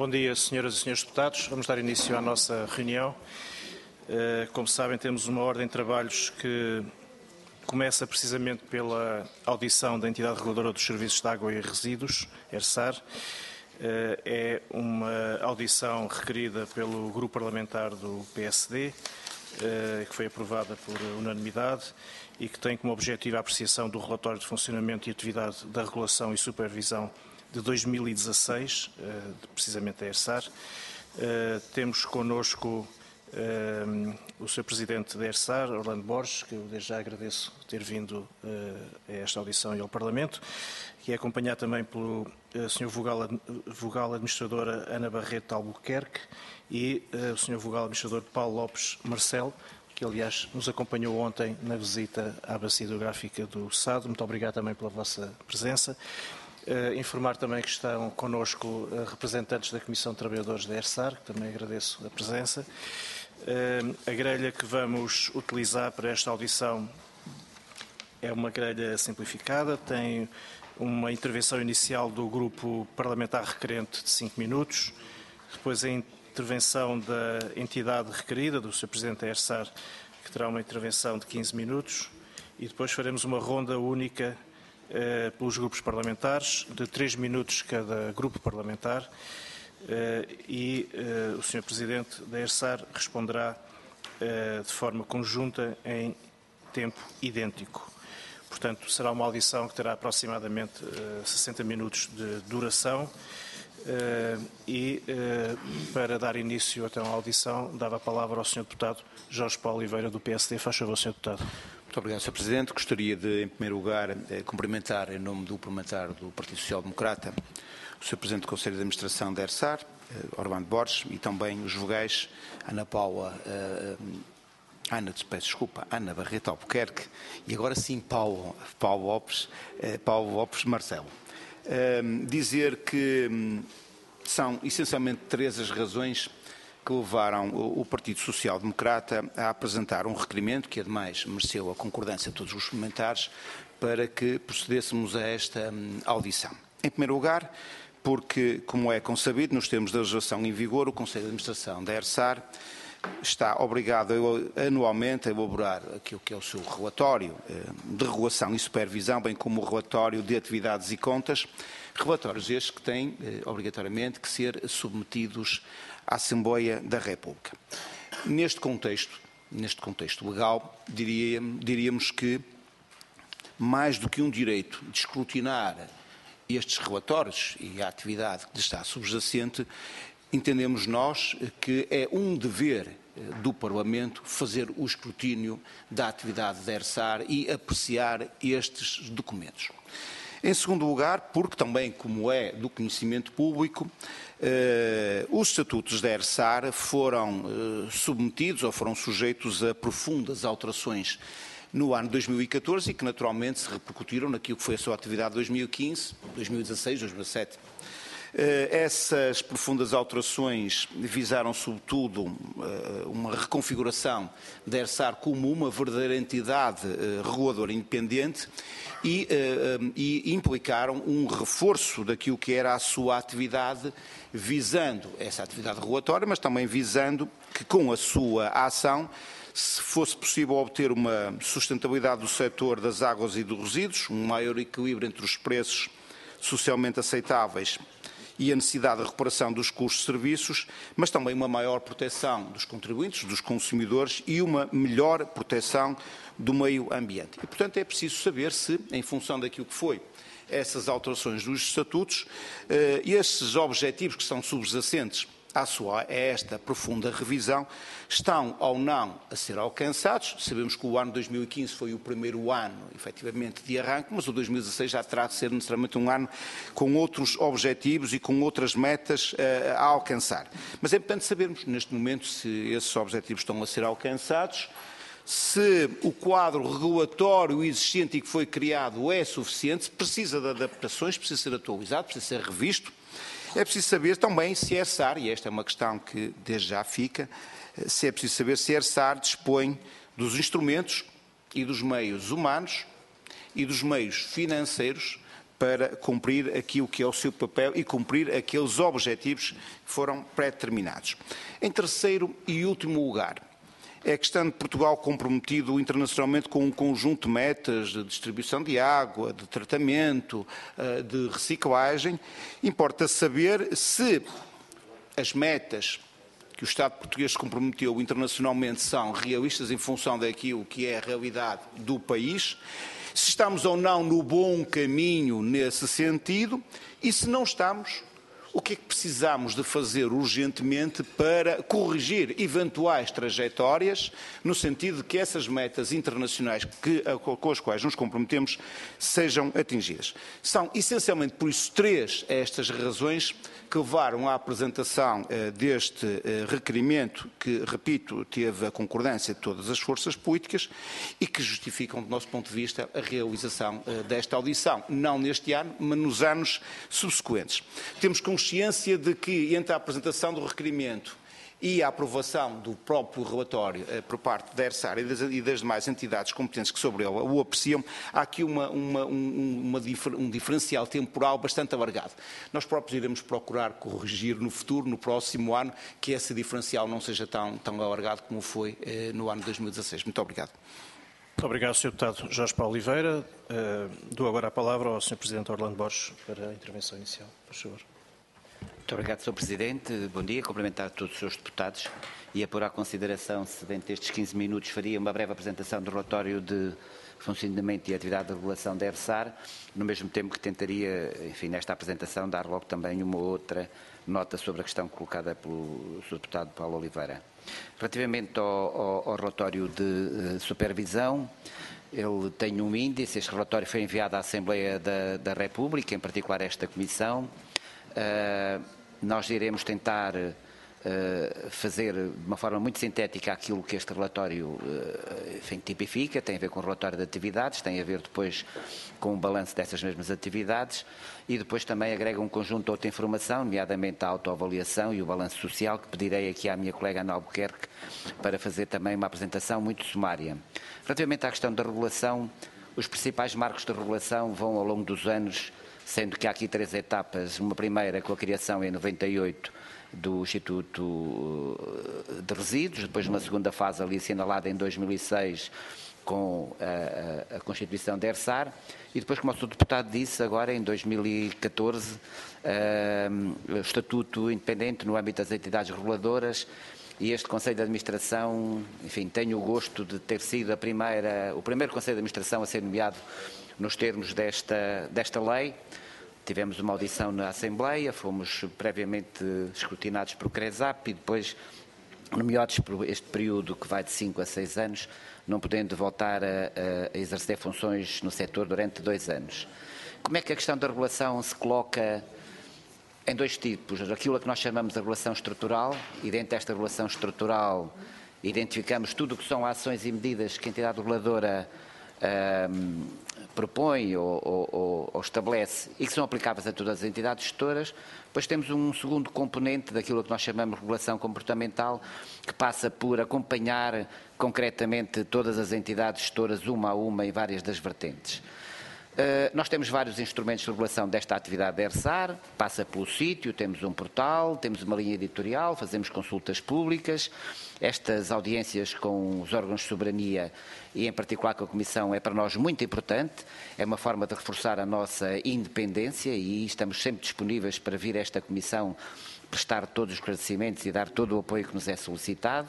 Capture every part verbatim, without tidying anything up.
Bom dia, senhoras e senhores deputados. Vamos dar início à nossa reunião. Como sabem, temos uma ordem de trabalhos que começa precisamente pela audição da Entidade Reguladora dos Serviços de Água e Resíduos, ERSAR. É uma audição requerida pelo Grupo Parlamentar do P S D, que foi aprovada por unanimidade e que tem como objetivo a apreciação do relatório de funcionamento e atividade da regulação e supervisão de dois mil e dezasseis, precisamente da ERSAR. Temos connosco o senhor Presidente da ERSAR, Orlando Borges, que eu desde já agradeço ter vindo a esta audição e ao Parlamento, que é acompanhado também pelo senhor Vogal, Vogal Administradora Ana Barreto Albuquerque e o senhor Vogal Administrador Paulo Lopes Marcelo, que aliás nos acompanhou ontem na visita à Bacia Hidrográfica do Sado. Muito obrigado também pela vossa presença. Uh, informar também que estão connosco uh, representantes da Comissão de Trabalhadores da ERSAR, que também agradeço a presença. Uh, a grelha que vamos utilizar para esta audição é uma grelha simplificada, tem uma intervenção inicial do grupo parlamentar requerente de cinco minutos, depois a intervenção da entidade requerida, do senhor Presidente da ERSAR, que terá uma intervenção de quinze minutos, e depois faremos uma ronda única Uh, pelos grupos parlamentares, de três minutos cada grupo parlamentar, uh, e uh, o senhor Presidente da ERSAR responderá uh, de forma conjunta em tempo idêntico. Portanto, será uma audição que terá aproximadamente uh, sessenta minutos de duração uh, e, uh, para dar início então à audição, dava a palavra ao senhor Deputado Jorge Paulo Oliveira, do P S D. Faz favor, senhor Deputado. Muito obrigado, senhor Presidente. Gostaria de, em primeiro lugar, eh, cumprimentar, em nome do parlamentar do Partido Social Democrata, o senhor Presidente do Conselho de Administração da ERSAR, eh, Orlando Borges, e também os vogais Ana Paula, eh, Ana, peço desculpa, Ana Barreto Albuquerque, e agora sim Paulo, Paulo Lopes, eh, Paulo Lopes Marcelo. Eh, dizer que hum, são essencialmente três as razões que levaram o Partido Social Democrata a apresentar um requerimento, que ademais mereceu a concordância de todos os parlamentares, para que procedêssemos a esta audição. Em primeiro lugar, porque, como é consabido, nos termos da legislação em vigor, o Conselho de Administração da ERSAR está obrigado anualmente a elaborar aquilo que é o seu relatório de regulação e supervisão, bem como o relatório de atividades e contas, relatórios estes que têm, obrigatoriamente, que ser submetidos à Assembleia da República. Neste contexto, neste contexto legal, diria, diríamos que, mais do que um direito de escrutinar estes relatórios e a atividade que está subjacente, entendemos nós que é um dever do Parlamento fazer o escrutínio da atividade da ERSAR e apreciar estes documentos. Em segundo lugar, porque também, como é do conhecimento público, eh, os estatutos da ERSAR foram eh, submetidos ou foram sujeitos a profundas alterações no ano dois mil e catorze e que naturalmente se repercutiram naquilo que foi a sua atividade de dois mil e quinze, dois mil e dezasseis, dois mil e dezessete. Essas profundas alterações visaram, sobretudo, uma reconfiguração da ERSAR como uma verdadeira entidade reguladora independente e, e implicaram um reforço daquilo que era a sua atividade, visando essa atividade regulatória, mas também visando que, com a sua ação, se fosse possível obter uma sustentabilidade do setor das águas e dos resíduos, um maior equilíbrio entre os preços socialmente aceitáveis e a necessidade de recuperação dos custos de serviços, mas também uma maior proteção dos contribuintes, dos consumidores e uma melhor proteção do meio ambiente. E, portanto, é preciso saber se, em função daquilo que foi essas alterações dos estatutos, eh, esses objetivos que são subjacentes à sua, a esta profunda revisão, estão ou não a ser alcançados. Sabemos que o ano dois mil e quinze foi o primeiro ano, efetivamente, de arranque, mas o dois mil e dezasseis já terá de ser necessariamente um ano com outros objetivos e com outras metas uh, a alcançar. Mas é importante sabermos, neste momento, se esses objetivos estão a ser alcançados, se o quadro regulatório existente e que foi criado é suficiente, se precisa de adaptações, precisa ser atualizado, precisa ser revisto. É preciso saber também se a ERSAR, e esta é uma questão que desde já fica, se é preciso saber se a ERSAR dispõe dos instrumentos e dos meios humanos e dos meios financeiros para cumprir aquilo que é o seu papel e cumprir aqueles objetivos que foram pré-determinados. Em terceiro e último lugar, é que estando Portugal comprometido internacionalmente com um conjunto de metas de distribuição de água, de tratamento, de reciclagem, importa saber se as metas que o Estado português se comprometeu internacionalmente são realistas em função daquilo que é a realidade do país, se estamos ou não no bom caminho nesse sentido e se não estamos, o que é que precisamos de fazer urgentemente para corrigir eventuais trajetórias no sentido de que essas metas internacionais que, com as quais nos comprometemos sejam atingidas. São essencialmente por isso três estas razões que levaram à apresentação eh, deste eh, requerimento que, repito, teve a concordância de todas as forças políticas e que justificam, do nosso ponto de vista, a realização eh, desta audição, não neste ano, mas nos anos subsequentes. Temos consciência de que entre a apresentação do requerimento e a aprovação do próprio relatório eh, por parte da ERSAR e das, e das demais entidades competentes que sobre ele o apreciam, há aqui uma, uma, um, uma, um diferencial temporal bastante alargado. Nós próprios iremos procurar corrigir no futuro, no próximo ano, que esse diferencial não seja tão, tão alargado como foi eh, no ano de dois mil e dezasseis. Muito obrigado. Muito obrigado, senhor Deputado Jorge Paulo Oliveira. Uh, dou agora a palavra ao senhor Presidente Orlando Borges para a intervenção inicial. Por favor. Muito obrigado, senhor Presidente. Bom dia. Cumprimentar todos os senhores deputados e a pôr à consideração se dentro destes quinze minutos faria uma breve apresentação do relatório de funcionamento e atividade de regulação da ERSAR, no mesmo tempo que tentaria, enfim, nesta apresentação, dar logo também uma outra nota sobre a questão colocada pelo senhor Deputado Paulo Oliveira. Relativamente ao, ao, ao relatório de uh, supervisão, ele tem um índice, este relatório foi enviado à Assembleia da, da República, em particular a esta Comissão. Uh, nós iremos tentar uh, fazer de uma forma muito sintética aquilo que este relatório uh, enfim, tipifica, tem a ver com o relatório de atividades, tem a ver depois com o balanço dessas mesmas atividades e depois também agrega um conjunto de outra informação, nomeadamente a autoavaliação e o balanço social, que pedirei aqui à minha colega Ana Albuquerque para fazer também uma apresentação muito sumária. Relativamente à questão da regulação, os principais marcos de regulação vão ao longo dos anos, sendo que há aqui três etapas, uma primeira com a criação em noventa e oito do Instituto de Resíduos, depois uma segunda fase ali assinalada em dois mil e seis com a, a, a constituição da ERSAR e depois, como o senhor Deputado disse, agora em dois mil e catorze, uh, o Estatuto Independente no âmbito das entidades reguladoras e este Conselho de Administração, enfim, tenho o gosto de ter sido a primeira, o primeiro Conselho de Administração a ser nomeado nos termos desta, desta lei. Tivemos uma audição na Assembleia, fomos previamente escrutinados por CRESAP e depois nomeados por este período que vai de cinco a seis anos, não podendo voltar a, a exercer funções no setor durante dois anos. Como é que a questão da regulação se coloca em dois tipos? Aquilo a que nós chamamos de regulação estrutural, e dentro desta regulação estrutural identificamos tudo o que são ações e medidas que a entidade reguladora um, propõe ou, ou, ou estabelece e que são aplicáveis a todas as entidades gestoras. Depois temos um segundo componente daquilo que nós chamamos de regulação comportamental, que passa por acompanhar concretamente todas as entidades gestoras, uma a uma, em várias das vertentes. Uh, nós temos vários instrumentos de regulação desta atividade da ERSAR, passa pelo sítio, temos um portal, temos uma linha editorial, fazemos consultas públicas, estas audiências com os órgãos de soberania e em particular com a Comissão é para nós muito importante, é uma forma de reforçar a nossa independência e estamos sempre disponíveis para vir a esta Comissão prestar todos os esclarecimentos e dar todo o apoio que nos é solicitado.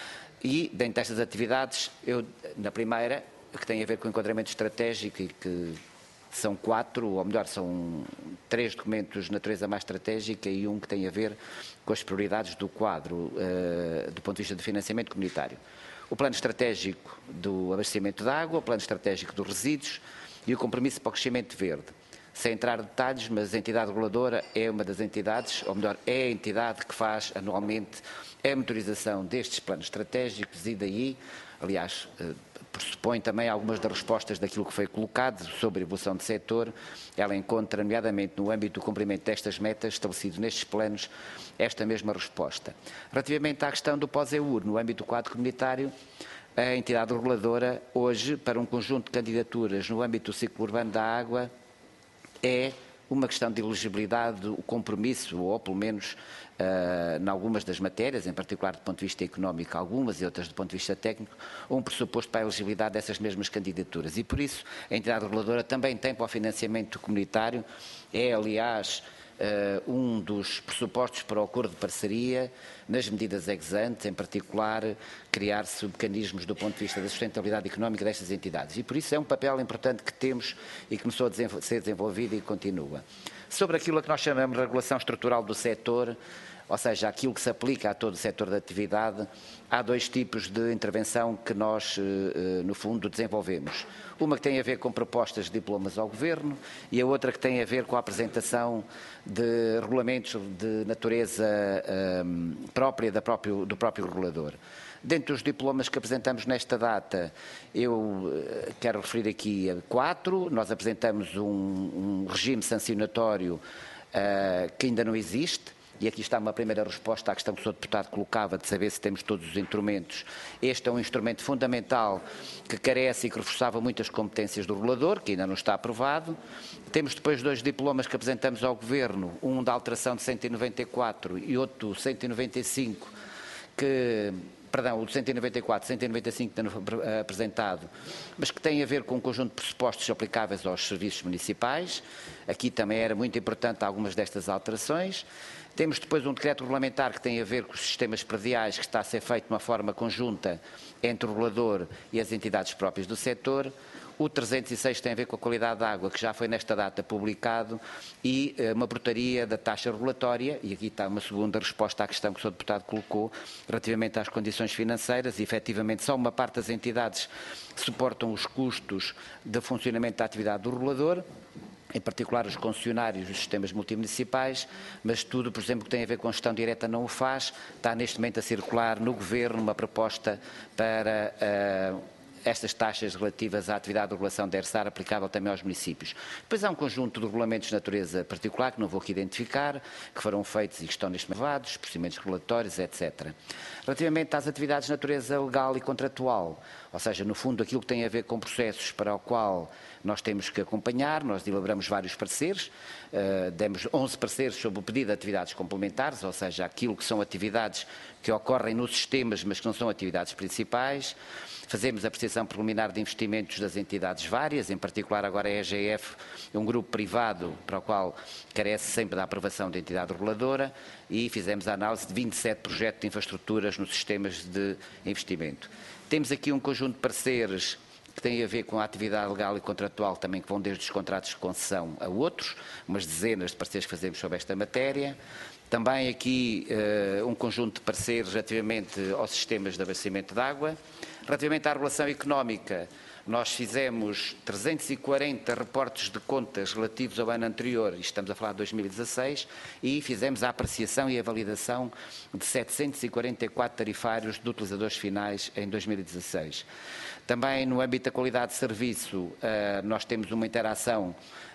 E, dentro destas atividades, eu, na primeira, que tem a ver com o enquadramento estratégico e que são quatro, ou melhor, são três documentos de natureza mais estratégica e um que tem a ver com as prioridades do quadro uh, do ponto de vista de financiamento comunitário. O plano estratégico do abastecimento de água, o plano estratégico dos resíduos e o compromisso para o crescimento verde. Sem entrar em detalhes, mas a entidade reguladora é uma das entidades, ou melhor, é a entidade que faz anualmente a monitorização destes planos estratégicos e daí, aliás, uh, pressupõe também algumas das respostas daquilo que foi colocado sobre a evolução do setor. Ela encontra, nomeadamente no âmbito do cumprimento destas metas estabelecidas nestes planos, esta mesma resposta. Relativamente à questão do pós-E U R, no âmbito do quadro comunitário, a entidade reguladora, hoje, para um conjunto de candidaturas no âmbito do ciclo urbano da água, é uma questão de elegibilidade, o compromisso, ou pelo menos uh, em algumas das matérias, em particular do ponto de vista económico, algumas e outras do ponto de vista técnico, um pressuposto para a elegibilidade dessas mesmas candidaturas. E por isso a entidade reguladora também tem para o financiamento comunitário, é aliás uh, um dos pressupostos para o acordo de parceria, nas medidas ex ante, em particular criar-se mecanismos do ponto de vista da sustentabilidade económica destas entidades. E por isso é um papel importante que temos e que começou a ser desenvolvido e continua. Sobre aquilo que nós chamamos de regulação estrutural do setor, ou seja, aquilo que se aplica a todo o setor da atividade, há dois tipos de intervenção que nós, no fundo, desenvolvemos. Uma que tem a ver com propostas de diplomas ao Governo e a outra que tem a ver com a apresentação de regulamentos de natureza um, própria, da próprio, do próprio regulador. Dentro dos diplomas que apresentamos nesta data, eu quero referir aqui a quatro. Nós apresentamos um, um regime sancionatório uh, que ainda não existe. E aqui está uma primeira resposta à questão que o senhor Deputado colocava, de saber se temos todos os instrumentos. Este é um instrumento fundamental que carece e que reforçava muitas competências do regulador, que ainda não está aprovado. Temos depois dois diplomas que apresentamos ao Governo, um da alteração de cento e noventa e quatro e outro cento e noventa e cinco, que... Perdão, o de cento e noventa e quatro, cento e noventa e cinco apresentado, mas que tem a ver com um conjunto de pressupostos aplicáveis aos serviços municipais. Aqui também era muito importante algumas destas alterações. Temos depois um decreto regulamentar que tem a ver com os sistemas prediais, que está a ser feito de uma forma conjunta entre o regulador e as entidades próprias do setor. O trezentos e seis tem a ver com a qualidade da água, que já foi nesta data publicado, e uh, uma portaria da taxa regulatória, e aqui está uma segunda resposta à questão que o senhor Deputado colocou, relativamente às condições financeiras, e efetivamente só uma parte das entidades suportam os custos de funcionamento da atividade do regulador, em particular os concessionários dos sistemas multimunicipais, mas tudo, por exemplo, que tem a ver com gestão direta não o faz. Está neste momento a circular no Governo uma proposta para uh, estas taxas relativas à atividade de regulação da ERSAR aplicável também aos municípios. Depois há um conjunto de regulamentos de natureza particular, que não vou aqui identificar, que foram feitos e que estão neste momento levados, procedimentos regulatórios, etcétera. Relativamente às atividades de natureza legal e contratual, ou seja, no fundo aquilo que tem a ver com processos para o qual nós temos que acompanhar, nós elaboramos vários pareceres, uh, demos onze pareceres sobre o pedido de atividades complementares, ou seja, aquilo que são atividades que ocorrem nos sistemas, mas que não são atividades principais. Fazemos a apreciação preliminar de investimentos das entidades várias, em particular agora a E G F, um grupo privado para o qual carece sempre da aprovação da entidade reguladora, e fizemos a análise de vinte e sete projetos de infraestruturas nos sistemas de investimento. Temos aqui um conjunto de pareceres que têm a ver com a atividade legal e contratual também, que vão desde os contratos de concessão a outros, umas dezenas de pareceres que fazemos sobre esta matéria. Também aqui uh, um conjunto de pareceres relativamente aos sistemas de abastecimento de água. Relativamente à regulação económica, nós fizemos trezentos e quarenta reportes de contas relativos ao ano anterior, e estamos a falar de dois mil e dezasseis, e fizemos a apreciação e a validação de setecentos e quarenta e quatro tarifários de utilizadores finais em dois mil e dezasseis. Também no âmbito da qualidade de serviço, nós temos uma interação,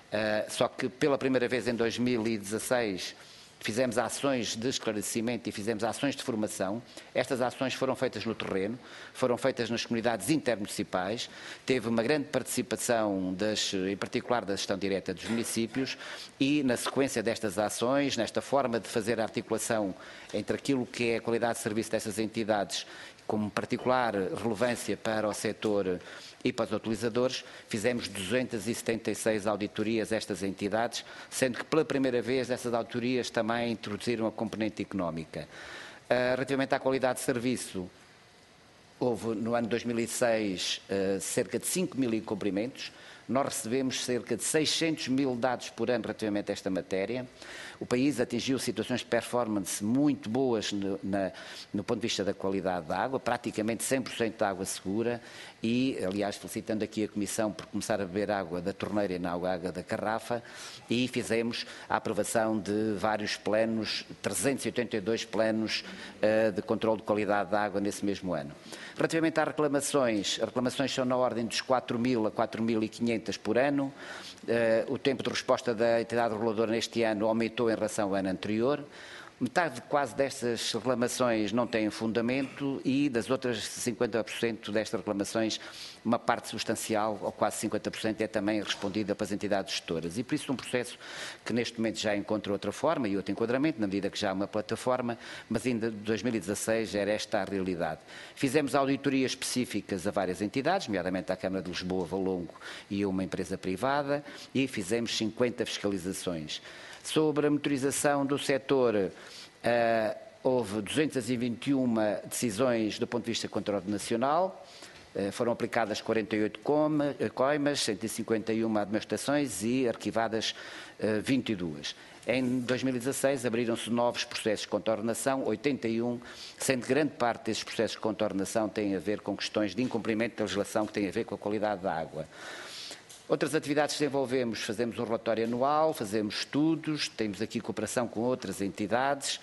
só que pela primeira vez em dois mil e dezasseis, fizemos ações de esclarecimento e fizemos ações de formação. Estas ações foram feitas no terreno, foram feitas nas comunidades intermunicipais, teve uma grande participação, das, em particular da gestão direta dos municípios, e na sequência destas ações, nesta forma de fazer a articulação entre aquilo que é a qualidade de serviço dessas entidades, com particular relevância para o setor e para os utilizadores, fizemos duzentas e setenta e seis auditorias a estas entidades, sendo que pela primeira vez essas auditorias também introduziram a componente económica. Uh, relativamente à qualidade de serviço, houve no ano dois mil e seis uh, cerca de cinco mil incumprimentos. Nós recebemos cerca de seiscentos mil dados por ano relativamente a esta matéria. O país atingiu situações de performance muito boas no, na, no ponto de vista da qualidade da água, praticamente cem por cento de água segura, e, aliás, felicitando aqui a Comissão por começar a beber água da torneira e não água da garrafa, e fizemos a aprovação de vários planos, trezentos e oitenta e dois planos uh, de controle de qualidade da água nesse mesmo ano. Relativamente às reclamações, as reclamações são na ordem dos quatro mil a quatro mil e quinhentos por ano. Uh, o tempo de resposta da entidade reguladora neste ano aumentou em relação ao ano anterior. Metade quase destas reclamações não têm fundamento e das outras cinquenta por cento destas reclamações, uma parte substancial, ou quase cinquenta por cento, é também respondida pelas entidades gestoras. E por isso um processo que neste momento já encontra outra forma e outro enquadramento, na medida que já há uma plataforma, mas ainda de dois mil e dezasseis era esta a realidade. Fizemos auditorias específicas a várias entidades, nomeadamente à Câmara de Lisboa, Valongo e uma empresa privada, e fizemos cinquenta fiscalizações. Sobre a motorização do setor, uh, houve duzentas e vinte e uma decisões do ponto de vista contraordenacional, uh, foram aplicadas quarenta e oito coimas, cento e cinquenta e uma admoestações e arquivadas uh, vinte e duas. Em dois mil e dezasseis abriram-se novos processos de contornação, oitenta e um, sendo que grande parte desses processos de contornação têm a ver com questões de incumprimento da legislação que têm a ver com a qualidade da água. Outras atividades que desenvolvemos, fazemos um relatório anual, fazemos estudos, temos aqui cooperação com outras entidades,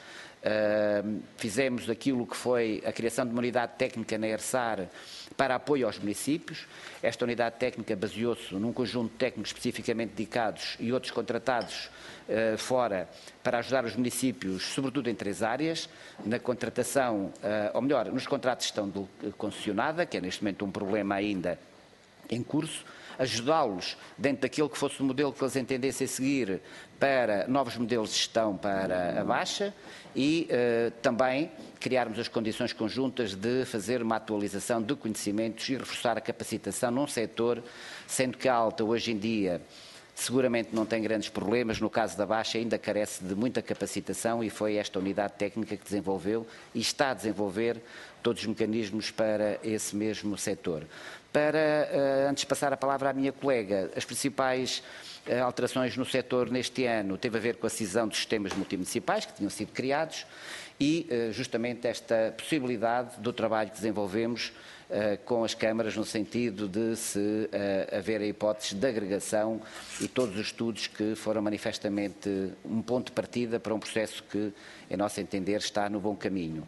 uh, fizemos aquilo que foi a criação de uma unidade técnica na ERSAR para apoio aos municípios. Esta unidade técnica baseou-se num conjunto de técnicos especificamente dedicados e outros contratados uh, fora para ajudar os municípios, sobretudo em três áreas, na contratação, uh, ou melhor, nos contratos de gestão concessionada, que é neste momento um problema ainda em curso, ajudá-los dentro daquilo que fosse o modelo que eles entendessem seguir para novos modelos de gestão para a Baixa e uh, também criarmos as condições conjuntas de fazer uma atualização de conhecimentos e reforçar a capacitação num setor, sendo que a Alta hoje em dia seguramente não tem grandes problemas, no caso da Baixa ainda carece de muita capacitação e foi esta unidade técnica que desenvolveu e está a desenvolver todos os mecanismos para esse mesmo setor. Para, antes de passar a palavra à minha colega, as principais alterações no setor neste ano teve a ver com a cisão dos sistemas multimunicipais que tinham sido criados e justamente esta possibilidade do trabalho que desenvolvemos com as câmaras no sentido de se haver a hipótese de agregação e todos os estudos que foram manifestamente um ponto de partida para um processo que, em nosso entender, está no bom caminho.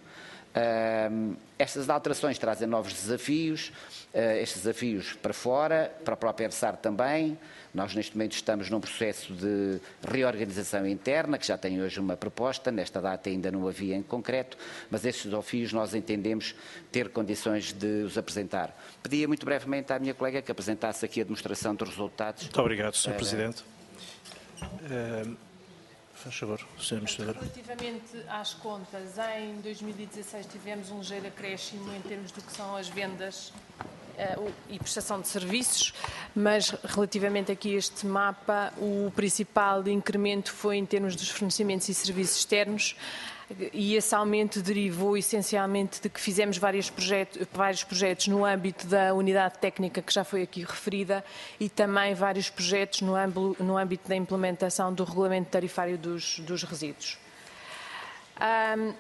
Uh, estas alterações trazem novos desafios, uh, estes desafios para fora, para a própria ERSAR também. Nós neste momento estamos num processo de reorganização interna, que já tem hoje uma proposta, nesta data ainda não havia em concreto, mas estes desafios nós entendemos ter condições de os apresentar. Pedia muito brevemente à minha colega que apresentasse aqui a demonstração dos resultados. Muito obrigado, senhor Para... Presidente. Uh... Faz favor, senhor Administrador. Relativamente às contas, em dois mil e dezasseis tivemos um ligeiro acréscimo em termos do que são as vendas uh, e prestação de serviços, mas relativamente aqui a este mapa, o principal incremento foi em termos dos fornecimentos e serviços externos, e esse aumento derivou essencialmente de que fizemos vários projetos, vários projetos no âmbito da unidade técnica que já foi aqui referida e também vários projetos no âmbito, no âmbito da implementação do regulamento tarifário dos, dos resíduos. Um,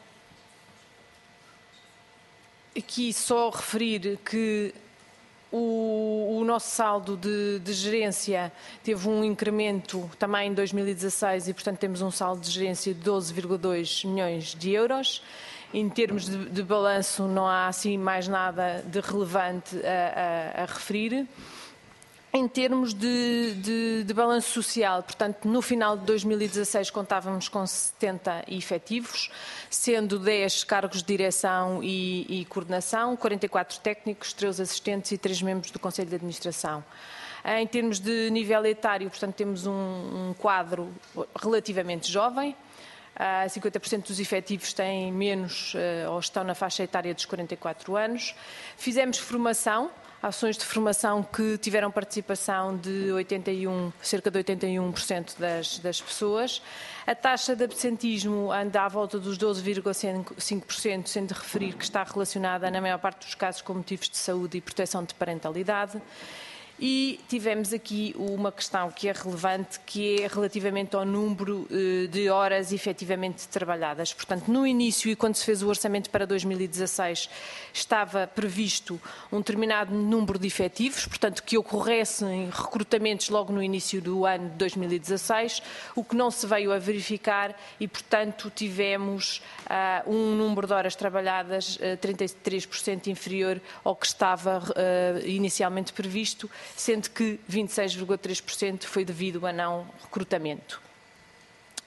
aqui só referir que O, o nosso saldo de, de gerência teve um incremento também em dois mil e dezasseis e, portanto, temos um saldo de gerência de doze vírgula dois milhões de euros. Em termos de, de balanço, não há assim mais nada de relevante a, a, a referir. Em termos de, de, de balanço social, portanto, no final de dois mil e dezasseis contávamos com setenta efetivos, sendo dez cargos de direção e, e coordenação, quarenta e quatro técnicos, três assistentes e três membros do Conselho de Administração. Em termos de nível etário, portanto, temos um, um quadro relativamente jovem. Uh, cinquenta por cento dos efetivos têm menos uh, ou estão na faixa etária dos quarenta e quatro anos. Fizemos formação. Ações de formação que tiveram participação de oitenta e um, cerca de oitenta e um por cento das, das pessoas. A taxa de absentismo anda à volta dos doze vírgula cinco por cento, sendo de referir que está relacionada, na maior parte dos casos, com motivos de saúde e proteção de parentalidade. E tivemos aqui uma questão que é relevante, que é relativamente ao número de horas efetivamente trabalhadas. Portanto, no início e quando se fez o orçamento para dois mil e dezasseis, estava previsto um determinado número de efetivos, portanto, que ocorressem recrutamentos logo no início do ano de dois mil e dezasseis, o que não se veio a verificar e, portanto, tivemos uh, um número de horas trabalhadas uh, trinta e três por cento inferior ao que estava uh, inicialmente previsto, sendo que vinte e seis vírgula três por cento foi devido a não recrutamento.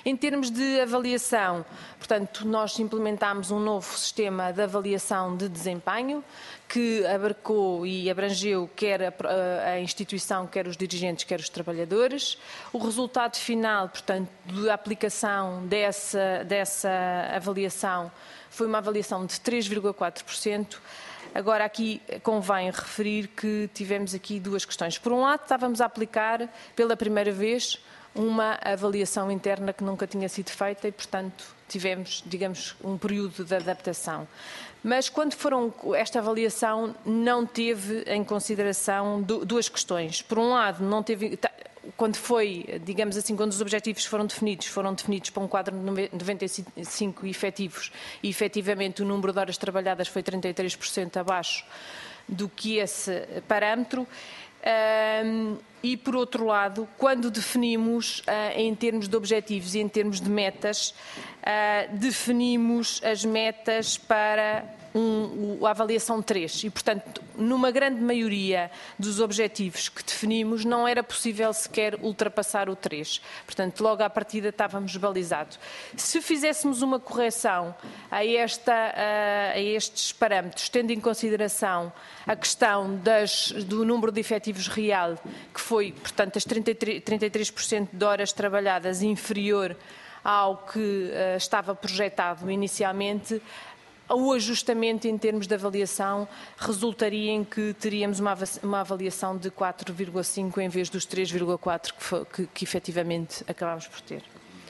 Em termos de avaliação, portanto, nós implementámos um novo sistema de avaliação de desempenho que abarcou e abrangeu quer a, a instituição, quer os dirigentes, quer os trabalhadores. O resultado final, portanto, da aplicação dessa, dessa avaliação foi uma avaliação de três vírgula quatro por cento. Agora, aqui convém referir que tivemos aqui duas questões. Por um lado, estávamos a aplicar pela primeira vez uma avaliação interna que nunca tinha sido feita e, portanto, tivemos, digamos, um período de adaptação. Mas quando foram, esta avaliação não teve em consideração duas questões. Por um lado, não teve, quando foi, digamos assim, quando os objetivos foram definidos, foram definidos para um quadro de noventa e cinco efetivos e, efetivamente, o número de horas trabalhadas foi trinta e três por cento abaixo do que esse parâmetro. Um, e, por outro lado, quando definimos, uh, em termos de objetivos e em termos de metas, uh, definimos as metas para um, a avaliação três e, portanto, numa grande maioria dos objetivos que definimos, não era possível sequer ultrapassar o três. Portanto, logo à partida estávamos balizados. Se fizéssemos uma correção a, esta, a, a estes parâmetros, tendo em consideração a questão das, do número de efetivos real, que foi, portanto, as trinta e três por cento de horas trabalhadas inferior ao que uh, estava projetado inicialmente, o ajustamento em termos de avaliação resultaria em que teríamos uma, uma avaliação de quatro vírgula cinco em vez dos três vírgula quatro que, que, que efetivamente acabámos por ter.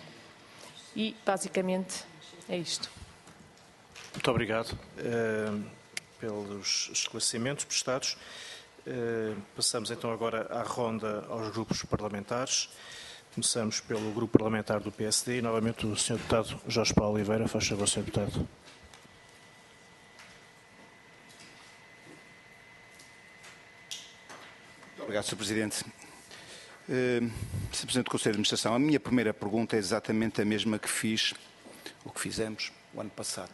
E, basicamente, é isto. Muito obrigado uh, pelos esclarecimentos prestados. Uh, passamos então agora à ronda aos grupos parlamentares. Começamos pelo grupo parlamentar do P S D e novamente o senhor Deputado Jorge Paulo Oliveira. Faz favor, senhor Deputado. Obrigado, senhor Presidente. Uh, senhor Presidente do Conselho de Administração, a minha primeira pergunta é exatamente a mesma que fiz, o que fizemos o ano passado.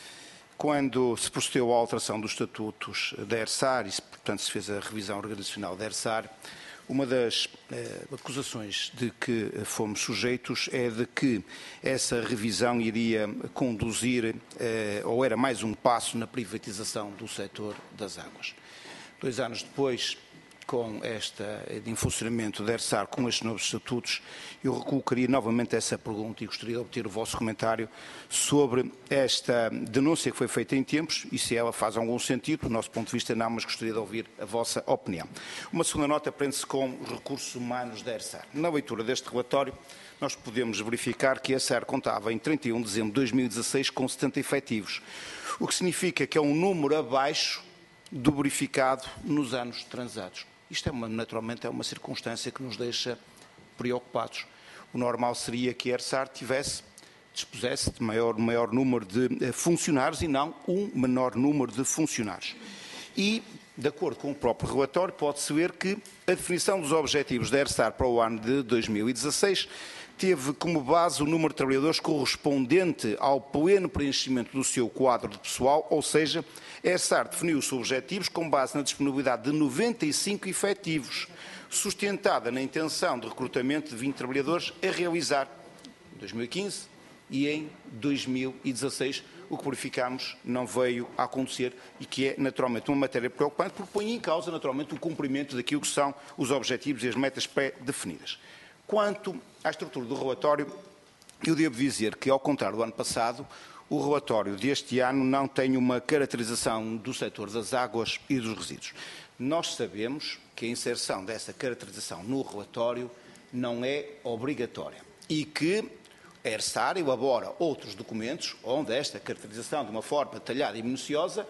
Quando se procedeu à alteração dos estatutos da ERSAR e, portanto, se fez a revisão organizacional da ERSAR, uma das uh, acusações de que fomos sujeitos é de que essa revisão iria conduzir, uh, ou era mais um passo na privatização do setor das águas. Dois anos depois, com esta em funcionamento da ERSAR, com estes novos estatutos, eu recolocaria novamente essa pergunta e gostaria de obter o vosso comentário sobre esta denúncia que foi feita em tempos e se ela faz algum sentido, do nosso ponto de vista não, mas gostaria de ouvir a vossa opinião. Uma segunda nota prende-se com os recursos humanos da ERSAR. Na leitura deste relatório, nós podemos verificar que a ERSAR contava em trinta e um de dezembro de dois mil e dezasseis com setenta efetivos, o que significa que é um número abaixo do verificado nos anos transados. Isto é uma, naturalmente é uma circunstância que nos deixa preocupados. O normal seria que a ERSAR tivesse, dispusesse de maior, maior número de funcionários e não um menor número de funcionários. E, de acordo com o próprio relatório, pode-se ver que a definição dos objetivos da ERSAR para o ano de dois mil e dezasseis teve como base o número de trabalhadores correspondente ao pleno preenchimento do seu quadro de pessoal, ou seja, a ERSAR definiu os seus objetivos com base na disponibilidade de noventa e cinco efetivos, sustentada na intenção de recrutamento de vinte trabalhadores a realizar em dois mil e quinze e em dois mil e dezasseis, o que verificamos não veio a acontecer e que é naturalmente uma matéria preocupante porque põe em causa naturalmente o cumprimento daquilo que são os objetivos e as metas pré-definidas. Quanto à estrutura do relatório, eu devo dizer que, ao contrário do ano passado, o relatório deste ano não tem uma caracterização do setor das águas e dos resíduos. Nós sabemos que a inserção dessa caracterização no relatório não é obrigatória e que a ERSAR elabora outros documentos onde esta caracterização, de uma forma detalhada e minuciosa,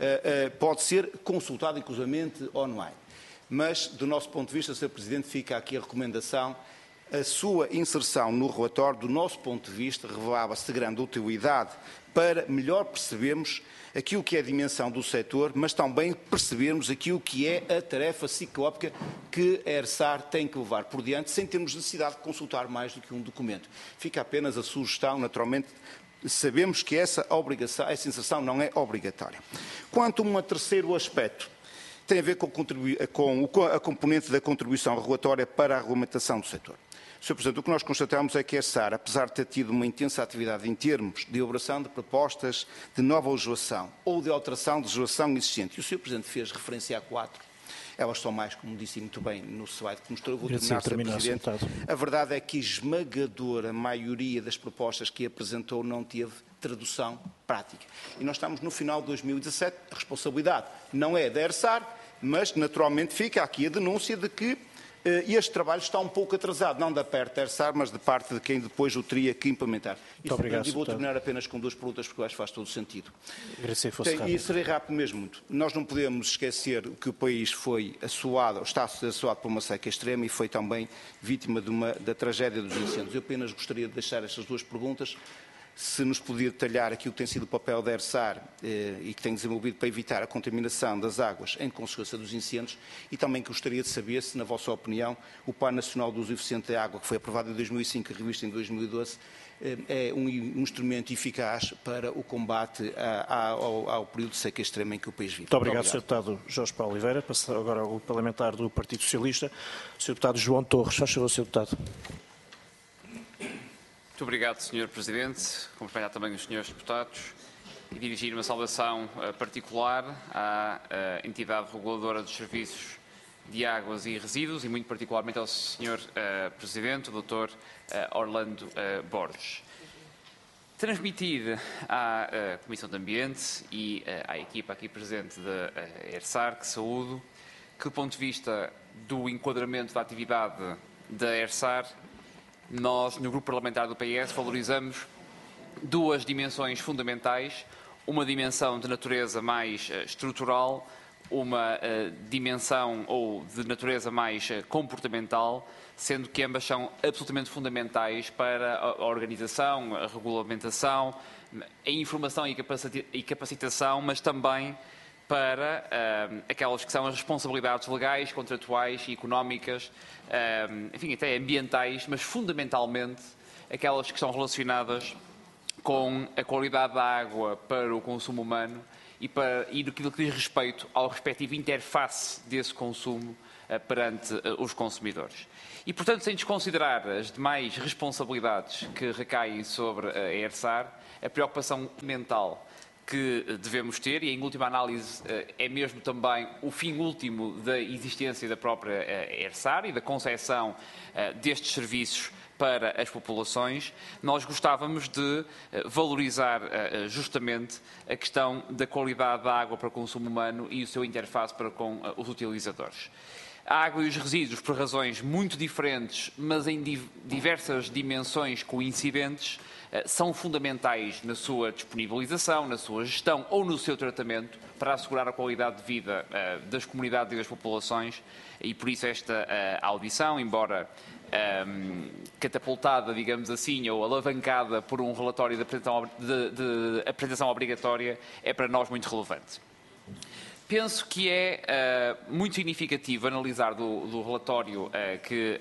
pode ser consultada inclusivamente online. Mas, do nosso ponto de vista, senhor Presidente, fica aqui a recomendação. A sua inserção no relatório, do nosso ponto de vista, revelava-se de grande utilidade para melhor percebermos aquilo que é a dimensão do setor, mas também percebermos aquilo que é a tarefa ciclópica que a ERSAR tem que levar por diante, sem termos necessidade de consultar mais do que um documento. Fica apenas a sugestão, naturalmente, sabemos que essa obrigação, essa inserção não é obrigatória. Quanto a um terceiro aspecto, tem a ver com, com a componente da contribuição regulatória para a regulamentação do setor. senhor Presidente, o que nós constatamos é que a ERSAR, apesar de ter tido uma intensa atividade em termos de elaboração de propostas de nova legislação ou de alteração de legislação existente, e o senhor Presidente fez referência a quatro, elas são mais, como disse muito bem no slide que mostrou, vou terminar, senhor Presidente. A verdade é que a esmagadora maioria das propostas que apresentou não teve tradução prática. E nós estamos no final de dois mil e dezassete, a responsabilidade não é da ERSAR, mas naturalmente fica aqui a denúncia de que e este trabalho está um pouco atrasado, não da parte da ERSAR, mas de parte de quem depois o teria que implementar. Muito obrigado, e vou terminar apenas com duas perguntas, porque eu acho que faz todo o sentido. Agradecer que fosse rápido. E serei rápido mesmo muito. Nós não podemos esquecer que o país foi assoado, está assoado por uma seca extrema e foi também vítima de uma, da tragédia dos incêndios. Eu apenas gostaria de deixar estas duas perguntas. Se nos podia detalhar aquilo que tem sido o papel da ERSAR eh, e que tem desenvolvido para evitar a contaminação das águas em consequência dos incêndios, e também gostaria de saber se, na vossa opinião, o Plano Nacional do Uso Eficiente da Água, que foi aprovado em dois mil e cinco e revisto em dois mil e doze, eh, é um, um instrumento eficaz para o combate a, a, ao, ao período de seca extrema em que o país vive. Muito obrigado, senhor Deputado Jorge Paulo Oliveira. Passar agora ao parlamentar do Partido Socialista, senhor Deputado João Torres. Faz favor, senhor Deputado. Muito obrigado, senhor Presidente. Cumprimentar também os senhores deputados e dirigir uma saudação uh, particular à uh, entidade reguladora dos serviços de águas e resíduos e muito particularmente ao senhor uh, Presidente, o doutor uh, Orlando uh, Borges. Transmitir à uh, Comissão de Ambiente e uh, à equipa aqui presente da uh, ERSAR, que saúdo, que do ponto de vista do enquadramento da atividade da ERSAR, nós, no Grupo Parlamentar do P S, valorizamos duas dimensões fundamentais, uma dimensão de natureza mais uh, estrutural, uma uh, dimensão ou de natureza mais uh, comportamental, sendo que ambas são absolutamente fundamentais para a organização, a regulamentação, a informação e capacitação, mas também para uh, aquelas que são as responsabilidades legais, contratuais e económicas, uh, enfim, até ambientais, mas fundamentalmente aquelas que são relacionadas com a qualidade da água para o consumo humano e, para, e do que diz respeito ao respectivo interface desse consumo uh, perante uh, os consumidores. E, portanto, sem desconsiderar as demais responsabilidades que recaem sobre a ERSAR, a preocupação mental que devemos ter, e em última análise é mesmo também o fim último da existência da própria ERSAR e da concepção destes serviços para as populações, nós gostávamos de valorizar justamente a questão da qualidade da água para consumo humano e o seu interface para com os utilizadores. A água e os resíduos, por razões muito diferentes, mas em diversas dimensões coincidentes, são fundamentais na sua disponibilização, na sua gestão ou no seu tratamento para assegurar a qualidade de vida uh, das comunidades e das populações e por isso esta uh, audição, embora um, catapultada, digamos assim, ou alavancada por um relatório de apresentação, de, de apresentação obrigatória, é para nós muito relevante. Penso que é uh, muito significativo analisar do, do relatório uh, que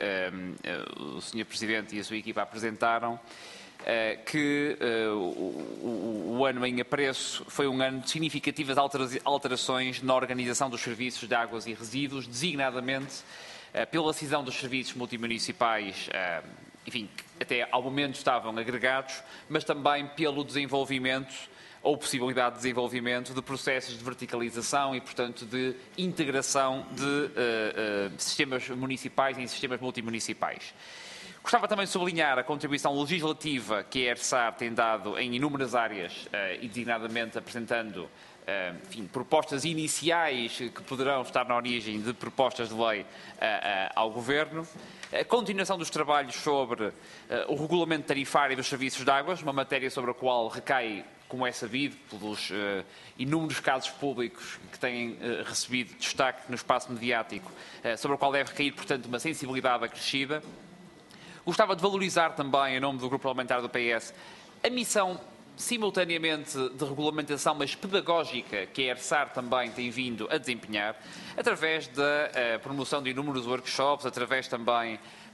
uh, uh, o senhor Presidente e a sua equipa apresentaram, Uh, que uh, o, o, o ano em apreço foi um ano de significativas alterações na organização dos serviços de águas e resíduos, designadamente uh, pela cisão dos serviços multimunicipais, uh, enfim, que até ao momento estavam agregados, mas também pelo desenvolvimento ou possibilidade de desenvolvimento de processos de verticalização e, portanto, de integração de uh, uh, sistemas municipais em sistemas multimunicipais. Gostava também de sublinhar a contribuição legislativa que a ERSAR tem dado em inúmeras áreas uh, e designadamente apresentando uh, enfim, propostas iniciais que poderão estar na origem de propostas de lei uh, uh, ao Governo. A continuação dos trabalhos sobre uh, o regulamento tarifário dos serviços de águas, uma matéria sobre a qual recai, como é sabido, pelos uh, inúmeros casos públicos que têm uh, recebido destaque no espaço mediático, uh, sobre o qual deve recair, portanto, uma sensibilidade acrescida. Gostava de valorizar também, em nome do Grupo Parlamentar do P S, a missão simultaneamente de regulamentação, mas pedagógica, que a ERSAR também tem vindo a desempenhar, através da uh, promoção de inúmeros workshops, através também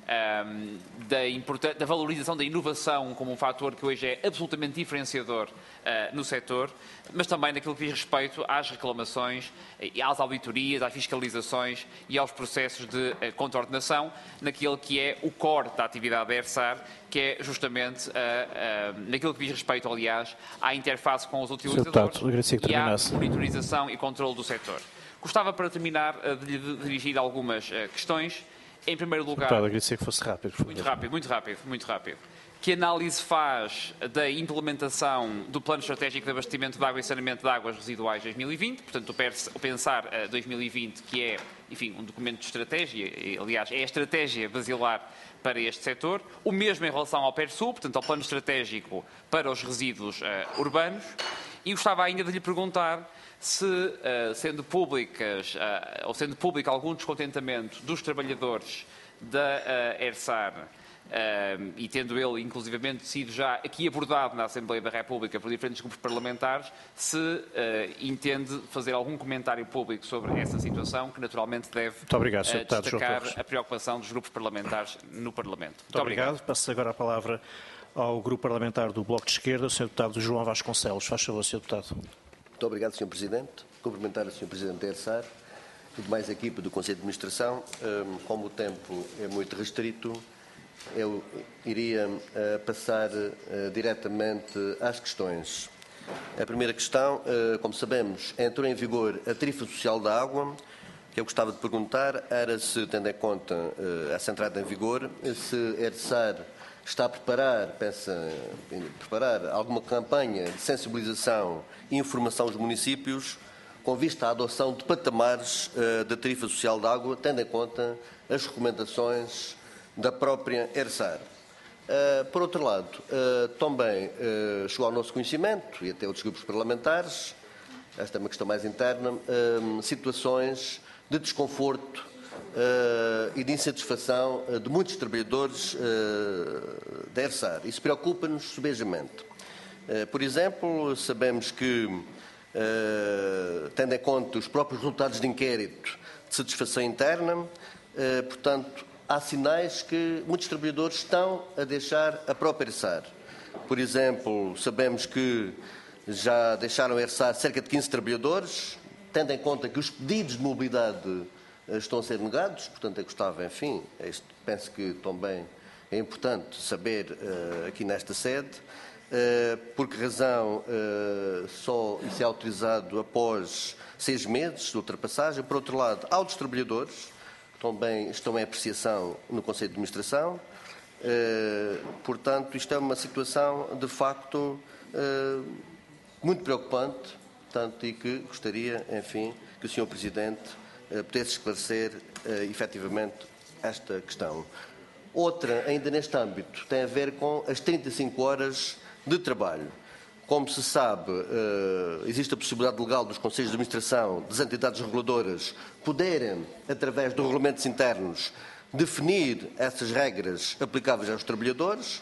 um, da, da valorização da inovação como um fator que hoje é absolutamente diferenciador uh, no setor, mas também naquilo que diz respeito às reclamações, às auditorias, às fiscalizações e aos processos de uh, contraordenação, naquilo que é o core da atividade da ERSAR, que é justamente uh, uh, naquilo que diz respeito, aliás, à interface com os utilizadores e à monitorização e controle do setor. Gostava, para terminar, de lhe dirigir algumas uh, questões. Em primeiro lugar... Deputado, agradecer que fosse rápido, por favor. Muito rápido, muito rápido, muito rápido. Que análise faz da implementação do Plano Estratégico de Abastecimento de Água e Saneamento de Águas Residuais dois mil e vinte, portanto, o Pensar uh, dois mil e vinte, que é, enfim, um documento de estratégia, e, aliás, é a estratégia basilar para este setor. O mesmo em relação ao PERSU, portanto, ao Plano Estratégico para os Resíduos uh, Urbanos. E gostava ainda de lhe perguntar se, uh, sendo públicas, uh, ou sendo público algum descontentamento dos trabalhadores da uh, ERSAR, uh, e tendo ele, inclusivamente, sido já aqui abordado na Assembleia da República por diferentes grupos parlamentares, se uh, entende fazer algum comentário público sobre essa situação, que naturalmente deve Muito obrigado, uh, destacar a preocupação dos grupos parlamentares no Parlamento. Muito, Muito obrigado. obrigado. Passo agora a palavra ao Grupo Parlamentar do Bloco de Esquerda, o senhor Deputado João Vasconcelos. Faz favor, senhor Deputado. Muito obrigado, senhor Presidente. Cumprimentar o senhor Presidente da ERSAR e demais equipe do Conselho de Administração. Como o tempo é muito restrito, eu iria passar diretamente às questões. A primeira questão, como sabemos, entrou em vigor a tarifa social da água. O que eu gostava de perguntar era se, tendo em conta essa entrada em vigor, se a ERSAR está a preparar, pensa em preparar alguma campanha de sensibilização e informação aos municípios com vista à adoção de patamares uh, da tarifa social de água, tendo em conta as recomendações da própria ERSAR. Uh, por outro lado, uh, também uh, chegou ao nosso conhecimento, e até outros grupos parlamentares, esta é uma questão mais interna, uh, situações de desconforto Uh, e de insatisfação uh, de muitos trabalhadores uh, da ERSAR. Isso preocupa-nos subejamente. Uh, por exemplo, sabemos que, uh, tendo em conta os próprios resultados de inquérito de satisfação interna, uh, portanto, há sinais que muitos trabalhadores estão a deixar a própria ERSAR. Por exemplo, sabemos que já deixaram a ERSAR cerca de quinze trabalhadores, tendo em conta que os pedidos de mobilidade estão a ser negados, portanto, eu gostava, enfim, isto, penso que também é importante saber uh, aqui nesta sede, uh, por que razão uh, só isso é autorizado após seis meses de ultrapassagem. Por outro lado, há outros trabalhadores que também estão em apreciação no Conselho de Administração, uh, portanto, isto é uma situação, de facto, uh, muito preocupante, portanto, e que gostaria, enfim, que o senhor Presidente pudesse esclarecer uh, efetivamente esta questão. Outra, ainda neste âmbito, tem a ver com as trinta e cinco horas de trabalho. Como se sabe, uh, existe a possibilidade legal dos Conselhos de Administração, das entidades reguladoras, poderem, através de regulamentos internos, definir essas regras aplicáveis aos trabalhadores.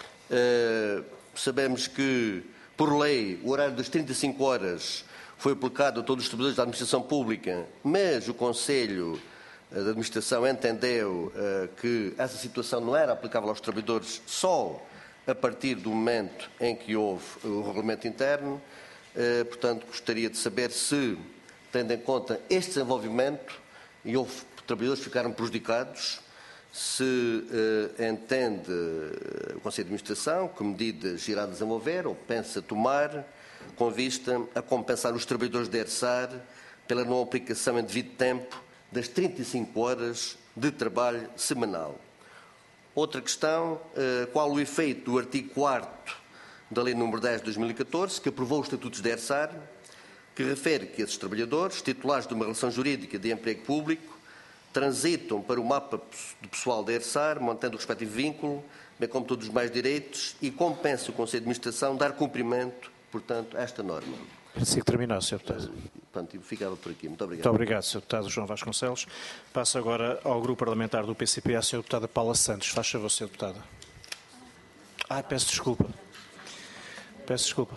Uh, sabemos que, por lei, o horário das trinta e cinco horas foi aplicado a todos os trabalhadores da administração pública, mas o Conselho de Administração entendeu uh, que essa situação não era aplicável aos trabalhadores só a partir do momento em que houve o regulamento interno. Uh, portanto, gostaria de saber se, tendo em conta este desenvolvimento, e houve trabalhadores que ficaram prejudicados, se uh, entende uh, o Conselho de Administração que medidas irá desenvolver ou pensa tomar com vista a compensar os trabalhadores da ERSAR pela não aplicação em devido tempo das trinta e cinco horas de trabalho semanal. Outra questão, qual o efeito do artigo quarto da Lei número dez de dois mil e catorze, que aprovou os estatutos da ERSAR, que refere que esses trabalhadores, titulares de uma relação jurídica de emprego público, transitam para o mapa do pessoal da ERSAR, mantendo o respectivo vínculo, bem como todos os mais direitos, e compensa o Conselho de Administração dar cumprimento, portanto, a esta norma. Parecia que terminou, senhor Deputado. Portanto, ficava por aqui. Muito obrigado. Muito obrigado, senhor Deputado João Vasconcelos. Passo agora ao Grupo Parlamentar do P C P, a senhora Deputada Paula Santos. Faz favor, senhor Deputada. Ah, peço desculpa. Peço desculpa.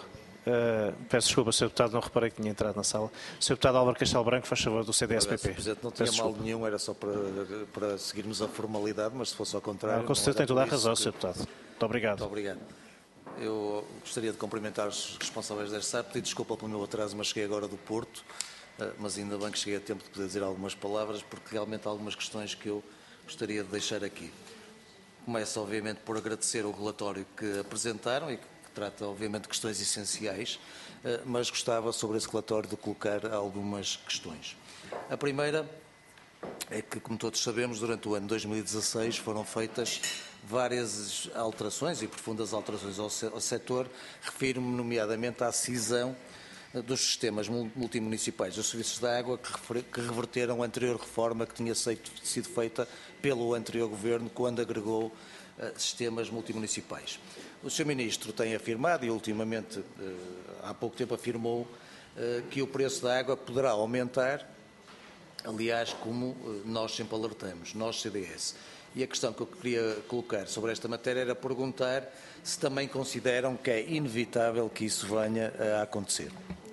Uh, peço desculpa, senhor Deputado, não reparei que tinha entrado na sala. senhor Deputado Álvaro Castelo Branco, faz favor, do C D S P P. senhor Presidente, não tinha mal nenhum, era só para, para seguirmos a formalidade, mas se fosse ao contrário... Não, com certeza tem toda a razão, senhor Deputado. Muito obrigado. Muito obrigado. Eu gostaria de cumprimentar os responsáveis da ERSAR, pedir desculpa pelo meu atraso, mas cheguei agora do Porto, mas ainda bem que cheguei a tempo de poder dizer algumas palavras, porque realmente há algumas questões que eu gostaria de deixar aqui. Começo, obviamente, por agradecer o relatório que apresentaram e que trata, obviamente, de questões essenciais, mas gostava, sobre esse relatório, de colocar algumas questões. A primeira é que, como todos sabemos, durante o ano dois mil e dezasseis foram feitas várias alterações e profundas alterações ao setor, refiro-me nomeadamente à cisão dos sistemas multimunicipais dos serviços de água que reverteram a anterior reforma que tinha sido feita pelo anterior Governo quando agregou sistemas multimunicipais. O senhor Ministro tem afirmado, e ultimamente há pouco tempo afirmou, que o preço da água poderá aumentar, aliás, como nós sempre alertamos, nós C D S. E a questão que eu queria colocar sobre esta matéria era perguntar se também consideram que é inevitável que isso venha a acontecer.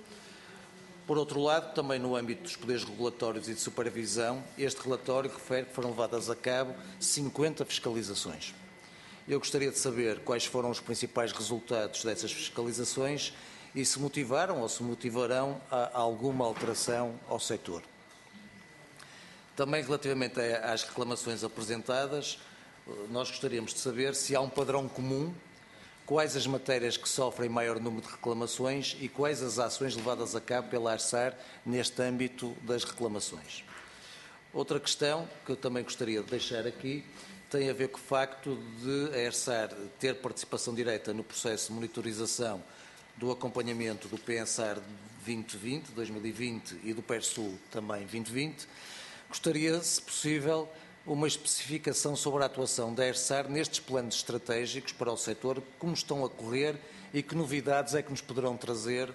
Por outro lado, também no âmbito dos poderes regulatórios e de supervisão, este relatório refere que foram levadas a cabo cinquenta fiscalizações. Eu gostaria de saber quais foram os principais resultados dessas fiscalizações e se motivaram ou se motivarão a alguma alteração ao setor. Também relativamente às reclamações apresentadas, nós gostaríamos de saber se há um padrão comum, quais as matérias que sofrem maior número de reclamações e quais as ações levadas a cabo pela ARSAR neste âmbito das reclamações. Outra questão que eu também gostaria de deixar aqui tem a ver com o facto de a ARSAR ter participação direta no processo de monitorização do acompanhamento do P S A R vinte vinte, dois mil e vinte e do PERSUL também vinte vinte. Gostaria, se possível, uma especificação sobre a atuação da ARSAR nestes planos estratégicos para o setor, como estão a correr e que novidades é que nos poderão trazer uh,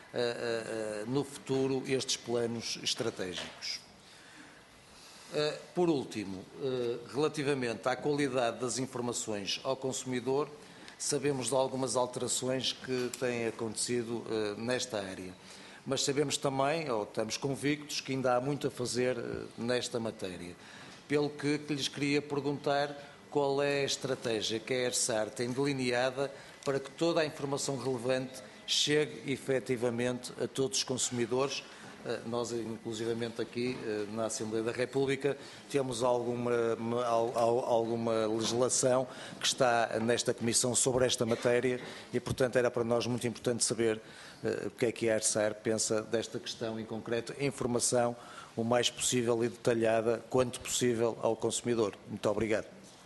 uh, no futuro estes planos estratégicos. Uh, por último, uh, relativamente à qualidade das informações ao consumidor, sabemos de algumas alterações que têm acontecido uh, nesta área. Mas sabemos também, ou estamos convictos, que ainda há muito a fazer uh, nesta matéria. Pelo que, que lhes queria perguntar qual é a estratégia que a ARSAR tem delineada para que toda a informação relevante chegue efetivamente a todos os consumidores. Nós, inclusivamente aqui na Assembleia da República, temos alguma, alguma legislação que está nesta Comissão sobre esta matéria e, portanto, era para nós muito importante saber o que é que a ARSAR pensa desta questão em concreto, informação o mais possível e detalhada, quanto possível, ao consumidor. Muito obrigado.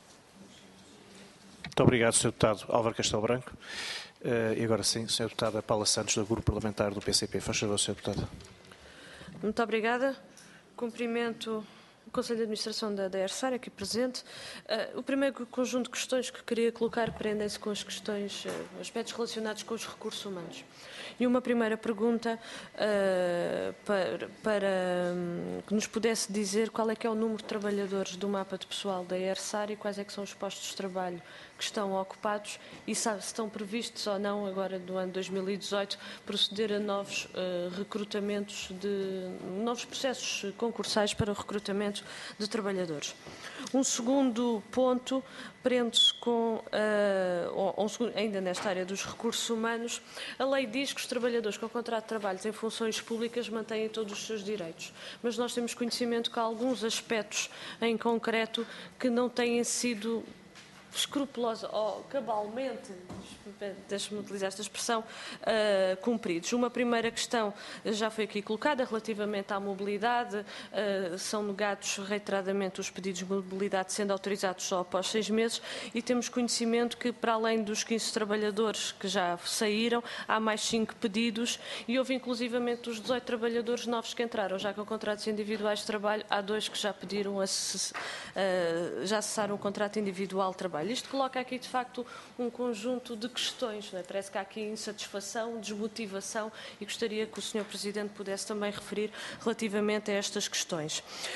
Muito obrigado, senhor Deputado Álvaro Castelo Branco. Uh, e agora sim, senhor Deputado Paula Santos, do Grupo Parlamentar do P C P. Faz favor, senhor Deputado. Muito obrigada. Cumprimento o Conselho de Administração da, da ARSAR, aqui presente. Uh, o primeiro conjunto de questões que queria colocar prendem-se com as questões, uh, aspectos relacionados com os recursos humanos. E uma primeira pergunta uh, para, para um, que nos pudesse dizer qual é que é o número de trabalhadores do mapa de pessoal da ARSAR e quais é que são os postos de trabalho que estão ocupados e sabe se estão previstos ou não, agora do ano dois mil e dezoito, proceder a novos uh, recrutamentos, de novos processos concursais para o recrutamento de trabalhadores. Um segundo ponto prende-se com, uh, ou, ou um segundo, ainda nesta área dos recursos humanos, a lei diz que os trabalhadores com contrato de trabalho em funções públicas mantêm todos os seus direitos, mas nós temos conhecimento que há alguns aspectos em concreto que não têm sido escrupulosa ou cabalmente, deixe-me utilizar esta expressão, uh, cumpridos. Uma primeira questão já foi aqui colocada relativamente à mobilidade, uh, são negados reiteradamente os pedidos de mobilidade, sendo autorizados só após seis meses, e temos conhecimento que, para além dos quinze trabalhadores que já saíram, há mais cinco pedidos e houve inclusivamente os dezoito trabalhadores novos que entraram, já com contratos individuais de trabalho, há dois que já pediram, a, uh, já cessaram o contrato individual de trabalho. trabalho. Isto coloca aqui, de facto, um conjunto de questões. Não é? Parece que há aqui insatisfação, desmotivação e gostaria que o senhor Presidente pudesse também referir relativamente a estas questões.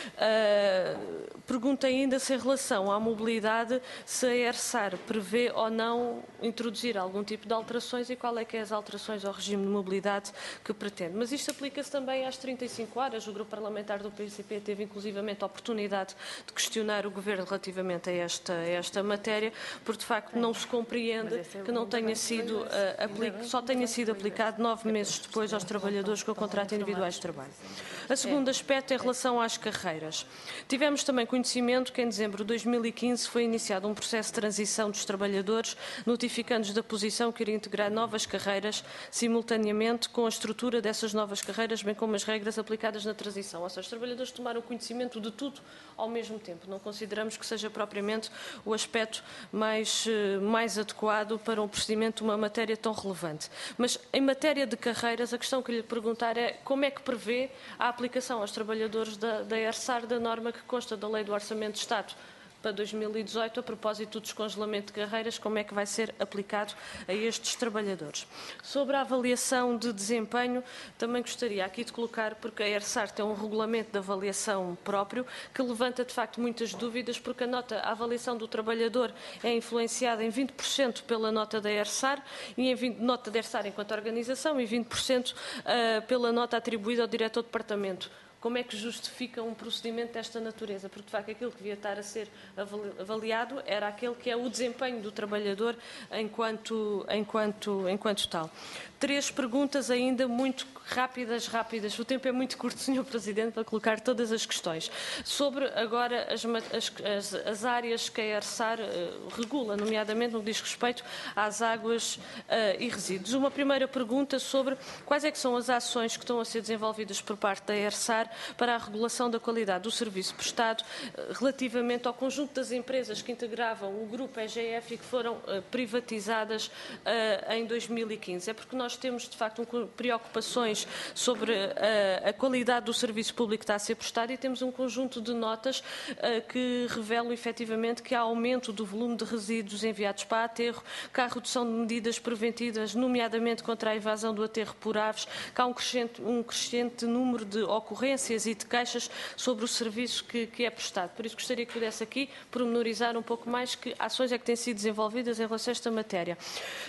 Uh, pergunta ainda se em relação à mobilidade, se a ERSAR prevê ou não introduzir algum tipo de alterações e qual é que é as alterações ao regime de mobilidade que pretende. Mas isto aplica-se também às trinta e cinco horas. O grupo parlamentar do P C P teve inclusivamente a oportunidade de questionar o Governo relativamente a esta, a esta matéria, porque de facto não se compreende que não tenha sido, uh, aplica, só tenha sido aplicado nove meses depois aos trabalhadores com contrato individuais de trabalho. A segundo aspecto é em relação às carreiras. Tivemos também conhecimento que em dezembro de dois mil e quinze foi iniciado um processo de transição dos trabalhadores, notificando-os da posição que iria integrar novas carreiras simultaneamente com a estrutura dessas novas carreiras, bem como as regras aplicadas na transição. Ou seja, os trabalhadores tomaram conhecimento de tudo ao mesmo tempo. Não consideramos que seja propriamente o aspecto mais, mais adequado para um procedimento de uma matéria tão relevante. Mas em matéria de carreiras, a questão que lhe perguntar é como é que prevê a aplicação aos trabalhadores da, da ERSAR da norma que consta da Lei do Orçamento de Estado para dois mil e dezoito, a propósito do descongelamento de carreiras, como é que vai ser aplicado a estes trabalhadores. Sobre a avaliação de desempenho, também gostaria aqui de colocar, porque a ERSAR tem um regulamento de avaliação próprio, que levanta de facto muitas dúvidas, porque a nota, a avaliação do trabalhador é influenciada em vinte por cento pela nota da ERSAR, e em vinte, nota da ERSAR enquanto organização, e vinte por cento uh, pela nota atribuída ao diretor de departamento. Como é que justifica um procedimento desta natureza? Porque, de facto, aquilo que devia estar a ser avaliado era aquele que é o desempenho do trabalhador enquanto, enquanto, enquanto tal. Três perguntas ainda muito rápidas, rápidas. O tempo é muito curto, senhor Presidente, para colocar todas as questões. Sobre, agora, as, as, as áreas que a ERSAR uh, regula, nomeadamente no que diz respeito às águas uh, e resíduos. Uma primeira pergunta sobre quais é que são as ações que estão a ser desenvolvidas por parte da ERSAR para a regulação da qualidade do serviço prestado relativamente ao conjunto das empresas que integravam o grupo E G F e que foram uh, privatizadas uh, em dois mil e quinze. É porque nós temos, de facto, um, preocupações sobre uh, a qualidade do serviço público que está a ser prestado e temos um conjunto de notas uh, que revelam efetivamente que há aumento do volume de resíduos enviados para aterro, que há redução de medidas preventivas, nomeadamente contra a invasão do aterro por aves, que há um crescente, um crescente número de ocorrências e de queixas sobre o serviço que, que é prestado. Por isso gostaria que pudesse aqui pormenorizar um pouco mais que ações é que têm sido desenvolvidas em relação a esta matéria.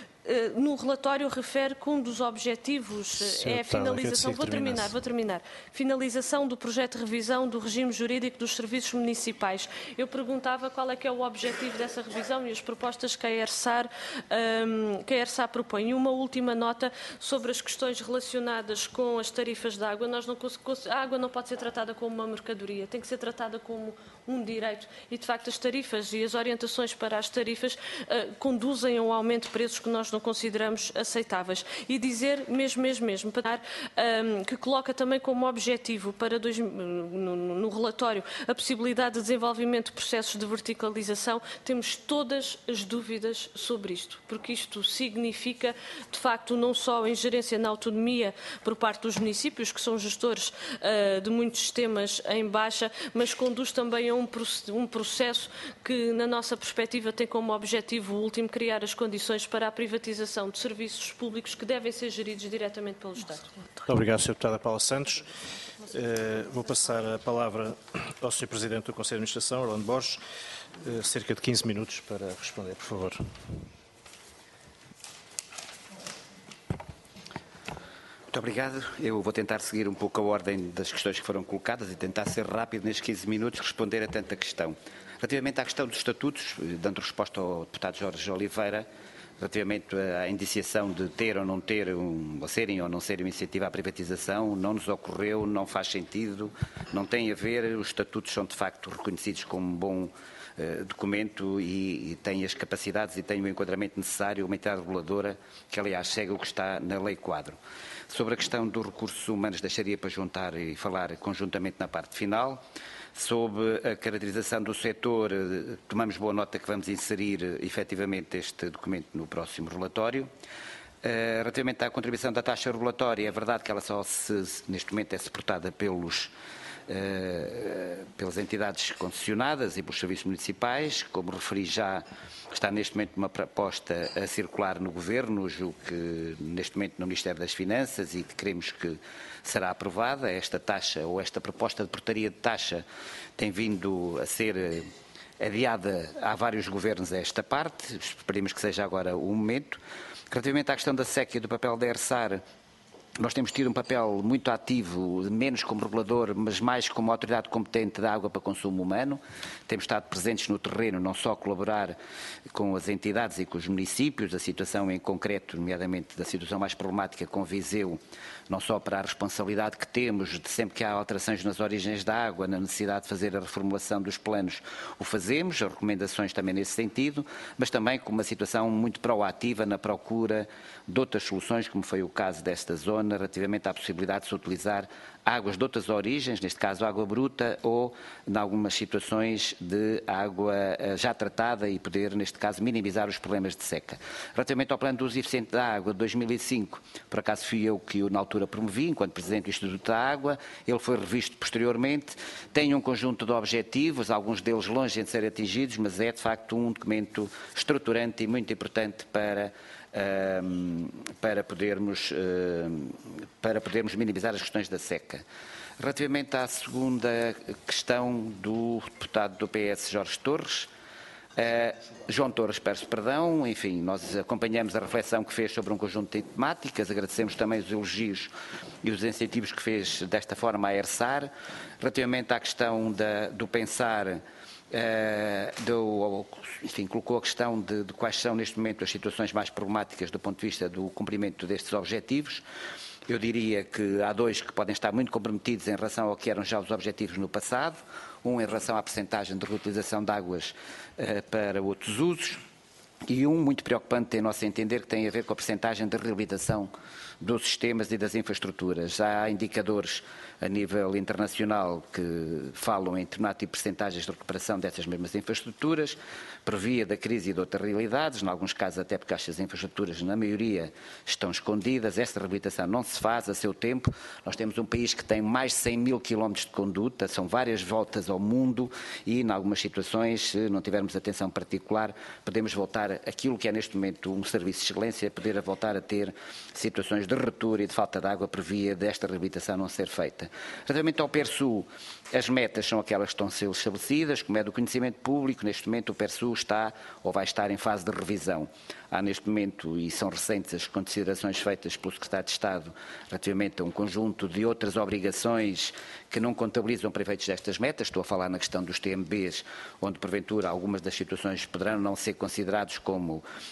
No relatório refere que um dos objetivos Senhor é a finalização, vou terminar, vou terminar, finalização do projeto de revisão do regime jurídico dos serviços municipais. Eu perguntava qual é que é o objetivo dessa revisão e as propostas que a ERSAR, um, que a ERSAR propõe. E uma última nota sobre as questões relacionadas com as tarifas de água. Nós não, a água não pode ser tratada como uma mercadoria, tem que ser tratada como um direito e, de facto, as tarifas e as orientações para as tarifas uh, conduzem a um aumento de preços que nós não consideramos aceitáveis. E dizer, mesmo, mesmo, mesmo, para, um, que coloca também como objetivo para dois, no, no relatório a possibilidade de desenvolvimento de processos de verticalização, temos todas as dúvidas sobre isto, porque isto significa, de facto, não só a ingerência na autonomia por parte dos municípios, que são gestores uh, de muitos sistemas em baixa, mas conduz também a um, um processo que, na nossa perspectiva, tem como objetivo último criar as condições para a privatização de serviços públicos que devem ser geridos diretamente pelo Estado. Muito obrigado, senhora Deputada Paula Santos. Uh, vou passar a palavra ao senhor Presidente do Conselho de Administração, Orlando Borges, uh, cerca de quinze minutos para responder, por favor. Muito obrigado. Eu vou tentar seguir um pouco a ordem das questões que foram colocadas e tentar ser rápido nestes quinze minutos, responder a tanta questão. Relativamente à questão dos estatutos, dando resposta ao deputado Jorge Oliveira, relativamente à indiciação de ter ou não ter, um, ou serem ou não serem uma iniciativa à privatização, não nos ocorreu, não faz sentido, não tem a ver, os estatutos são de facto reconhecidos como um bom uh, documento e, e têm as capacidades e têm o enquadramento necessário, uma entidade reguladora que aliás segue o que está na Lei Quadro. Sobre a questão dos recursos humanos, deixaria para juntar e falar conjuntamente na parte final. Sobre a caracterização do setor, tomamos boa nota que vamos inserir efetivamente este documento no próximo relatório. Uh, relativamente à contribuição da taxa regulatória, é verdade que ela só se, neste momento é suportada pelos uh, pelas entidades concessionadas e pelos serviços municipais. Como referi já, está neste momento uma proposta a circular no Governo, julgo que neste momento no Ministério das Finanças, e que queremos que será aprovada. Esta taxa, ou esta proposta de portaria de taxa, tem vindo a ser adiada há vários governos a esta parte. Esperemos que seja agora o momento. Relativamente à questão da seca e do papel da ERSAR, nós temos tido um papel muito ativo, menos como regulador, mas mais como autoridade competente da água para consumo humano. Temos estado presentes no terreno, não só colaborar com as entidades e com os municípios, a situação em concreto, nomeadamente da situação mais problemática com Viseu, não só para a responsabilidade que temos de sempre que há alterações nas origens da água, na necessidade de fazer a reformulação dos planos, o fazemos, as recomendações também nesse sentido, mas também com uma situação muito proativa na procura de outras soluções, como foi o caso desta zona, relativamente à possibilidade de se utilizar águas de outras origens, neste caso água bruta, ou em algumas situações de água já tratada e poder, neste caso, minimizar os problemas de seca. Relativamente ao plano de uso eficiente da água de dois mil e cinco, por acaso fui eu que o na altura promovi, enquanto Presidente do Instituto da Água, ele foi revisto posteriormente, tem um conjunto de objetivos, alguns deles longe de serem atingidos, mas é de facto um documento estruturante e muito importante para para podermos, para podermos minimizar as questões da seca. Relativamente à segunda questão do deputado do P S, Jorge Torres, uh, João Torres, peço perdão, enfim, nós acompanhamos a reflexão que fez sobre um conjunto de temáticas, agradecemos também os elogios e os incentivos que fez desta forma à ERSAR. Relativamente à questão da, do pensar, Uh, deu, enfim, colocou a questão de, de quais são neste momento as situações mais problemáticas do ponto de vista do cumprimento destes objetivos. Eu diria que há dois que podem estar muito comprometidos em relação ao que eram já os objetivos no passado, um em relação à percentagem de reutilização de águas uh, para outros usos, e um muito preocupante, em nosso entender, que tem a ver com a percentagem de reabilitação dos sistemas e das infraestruturas. Há indicadores a nível internacional que falam em determinado tipo de percentagens de recuperação dessas mesmas infraestruturas, por via da crise e de outras realidades, em alguns casos até porque estas infraestruturas, na maioria, estão escondidas. Essa reabilitação não se faz a seu tempo. Nós temos um país que tem mais de cem mil quilómetros de conduta, são várias voltas ao mundo e, em algumas situações, se não tivermos atenção particular, podemos voltar aquilo que é neste momento um serviço de excelência, poder voltar a ter situações de ruptura e de falta de água por via desta reabilitação não ser feita. Relativamente ao PERSU, as metas são aquelas que estão a ser estabelecidas, como é do conhecimento público. Neste momento o PERSU está ou vai estar em fase de revisão. Há neste momento, e são recentes as considerações feitas pelo Secretário de Estado relativamente a um conjunto de outras obrigações que não contabilizam para efeitos destas metas. Estou a falar na questão dos T M Bs, onde porventura algumas das situações poderão não ser considerados como,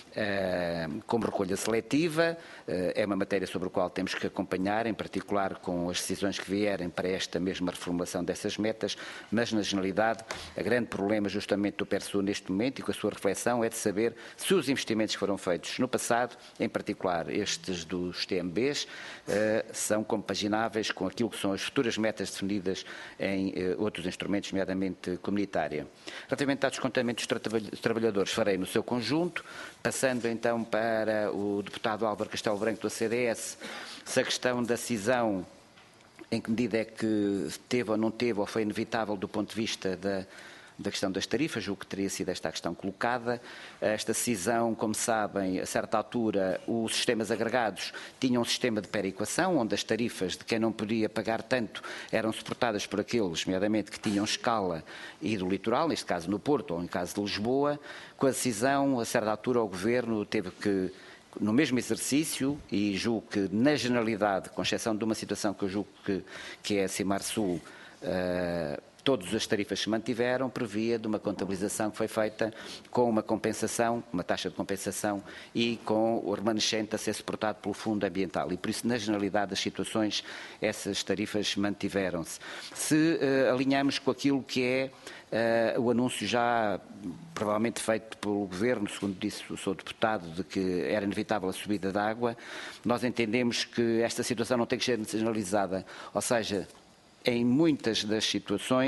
uh, como recolha seletiva. Uh, é uma matéria sobre a qual temos que acompanhar, em particular com as decisões que vierem para esta mesma reformulação dessas metas, mas na generalidade, o grande problema justamente do PERSU neste momento e com a sua reflexão é de saber se os investimentos que foram feitos no passado, em particular estes dos T M Bs, uh, são compagináveis com aquilo que são as futuras metas definidas em uh, outros instrumentos, nomeadamente comunitária. Relativamente ao descontamento dos tra trabalhadores, farei no seu conjunto, passando então para o deputado Álvaro Castelo Branco do C D S, se a questão da cisão, em que medida é que teve ou não teve, ou foi inevitável do ponto de vista da da questão das tarifas, julgo que teria sido esta a questão colocada. Esta decisão, como sabem, a certa altura, os sistemas agregados tinham um sistema de perequação, onde as tarifas de quem não podia pagar tanto eram suportadas por aqueles, nomeadamente, que tinham escala e do litoral, neste caso no Porto ou em caso de Lisboa. Com a decisão, a certa altura, o Governo teve que, no mesmo exercício, e julgo que na generalidade, com exceção de uma situação que eu julgo que, que é a Cimar Sul, uh, todas as tarifas se mantiveram, previa de uma contabilização que foi feita com uma compensação, uma taxa de compensação e com o remanescente a ser suportado pelo Fundo Ambiental. E por isso, na generalidade das situações, essas tarifas mantiveram-se. Se uh, alinhamos com aquilo que é Uh, o anúncio já provavelmente feito pelo Governo, segundo disse o seu deputado, de que era inevitável a subida da água, nós entendemos que esta situação não tem que ser generalizada, ou seja, em muitas das situações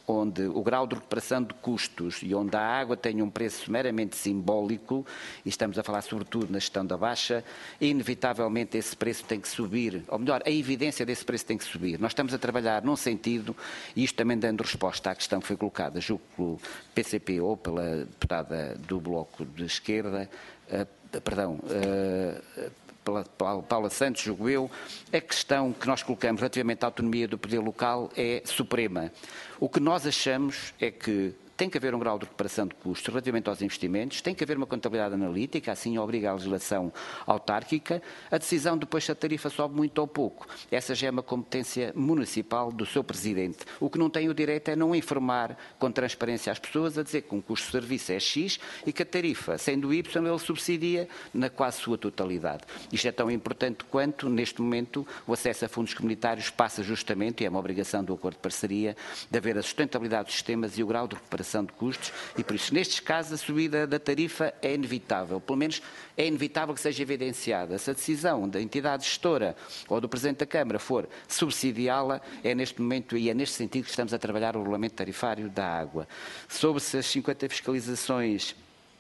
onde o grau de recuperação de custos e onde a água tem um preço meramente simbólico, e estamos a falar sobretudo na gestão da baixa, inevitavelmente esse preço tem que subir, ou melhor, a evidência desse preço tem que subir. Nós estamos a trabalhar num sentido, e isto também dando resposta à questão que foi colocada, julgo pelo P C P ou pela deputada do Bloco de Esquerda, uh, perdão, uh, pela Paula Santos, julgo eu, a questão que nós colocamos relativamente à autonomia do poder local é suprema. O que nós achamos é que tem que haver um grau de recuperação de custos relativamente aos investimentos, tem que haver uma contabilidade analítica, assim obriga a legislação autárquica. A decisão depois se a tarifa sobe muito ou pouco. Essa já é uma competência municipal do seu Presidente. O que não tem o direito é não informar com transparência às pessoas, a dizer que um custo de serviço é X e que a tarifa, sendo Y, ele subsidia na quase sua totalidade. Isto é tão importante quanto, neste momento, o acesso a fundos comunitários passa justamente, e é uma obrigação do acordo de parceria, de haver a sustentabilidade dos sistemas e o grau de recuperação de custos, e por isso, nestes casos, a subida da tarifa é inevitável, pelo menos é inevitável que seja evidenciada. Se a decisão da entidade gestora ou do Presidente da Câmara for subsidiá-la, é neste momento e é neste sentido que estamos a trabalhar o regulamento tarifário da água. Sobre se as cinquenta fiscalizações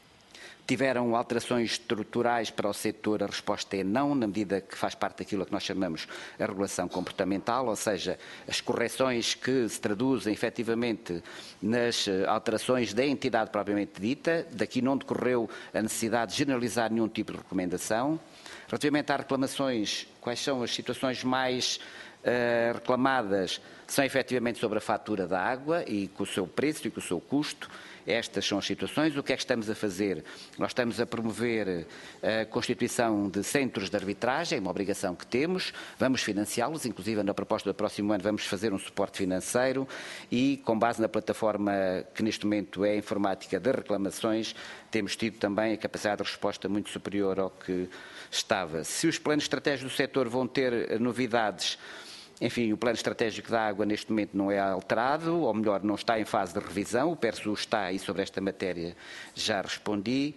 tiveram alterações estruturais para o setor, a resposta é não, na medida que faz parte daquilo que nós chamamos a regulação comportamental, ou seja, as correções que se traduzem efetivamente nas alterações da entidade propriamente dita. Daqui não decorreu a necessidade de generalizar nenhum tipo de recomendação. Relativamente às reclamações, quais são as situações mais uh, reclamadas? São efetivamente sobre a fatura da água e com o seu preço e com o seu custo. Estas são as situações. O que é que estamos a fazer? Nós estamos a promover a constituição de centros de arbitragem, uma obrigação que temos, vamos financiá-los, inclusive na proposta do próximo ano vamos fazer um suporte financeiro e, com base na plataforma que neste momento é a informática de reclamações, temos tido também a capacidade de resposta muito superior ao que estava. Se os planos estratégicos do setor vão ter novidades, enfim, o plano estratégico da água neste momento não é alterado, ou melhor, não está em fase de revisão, o PERSU está, e sobre esta matéria já respondi,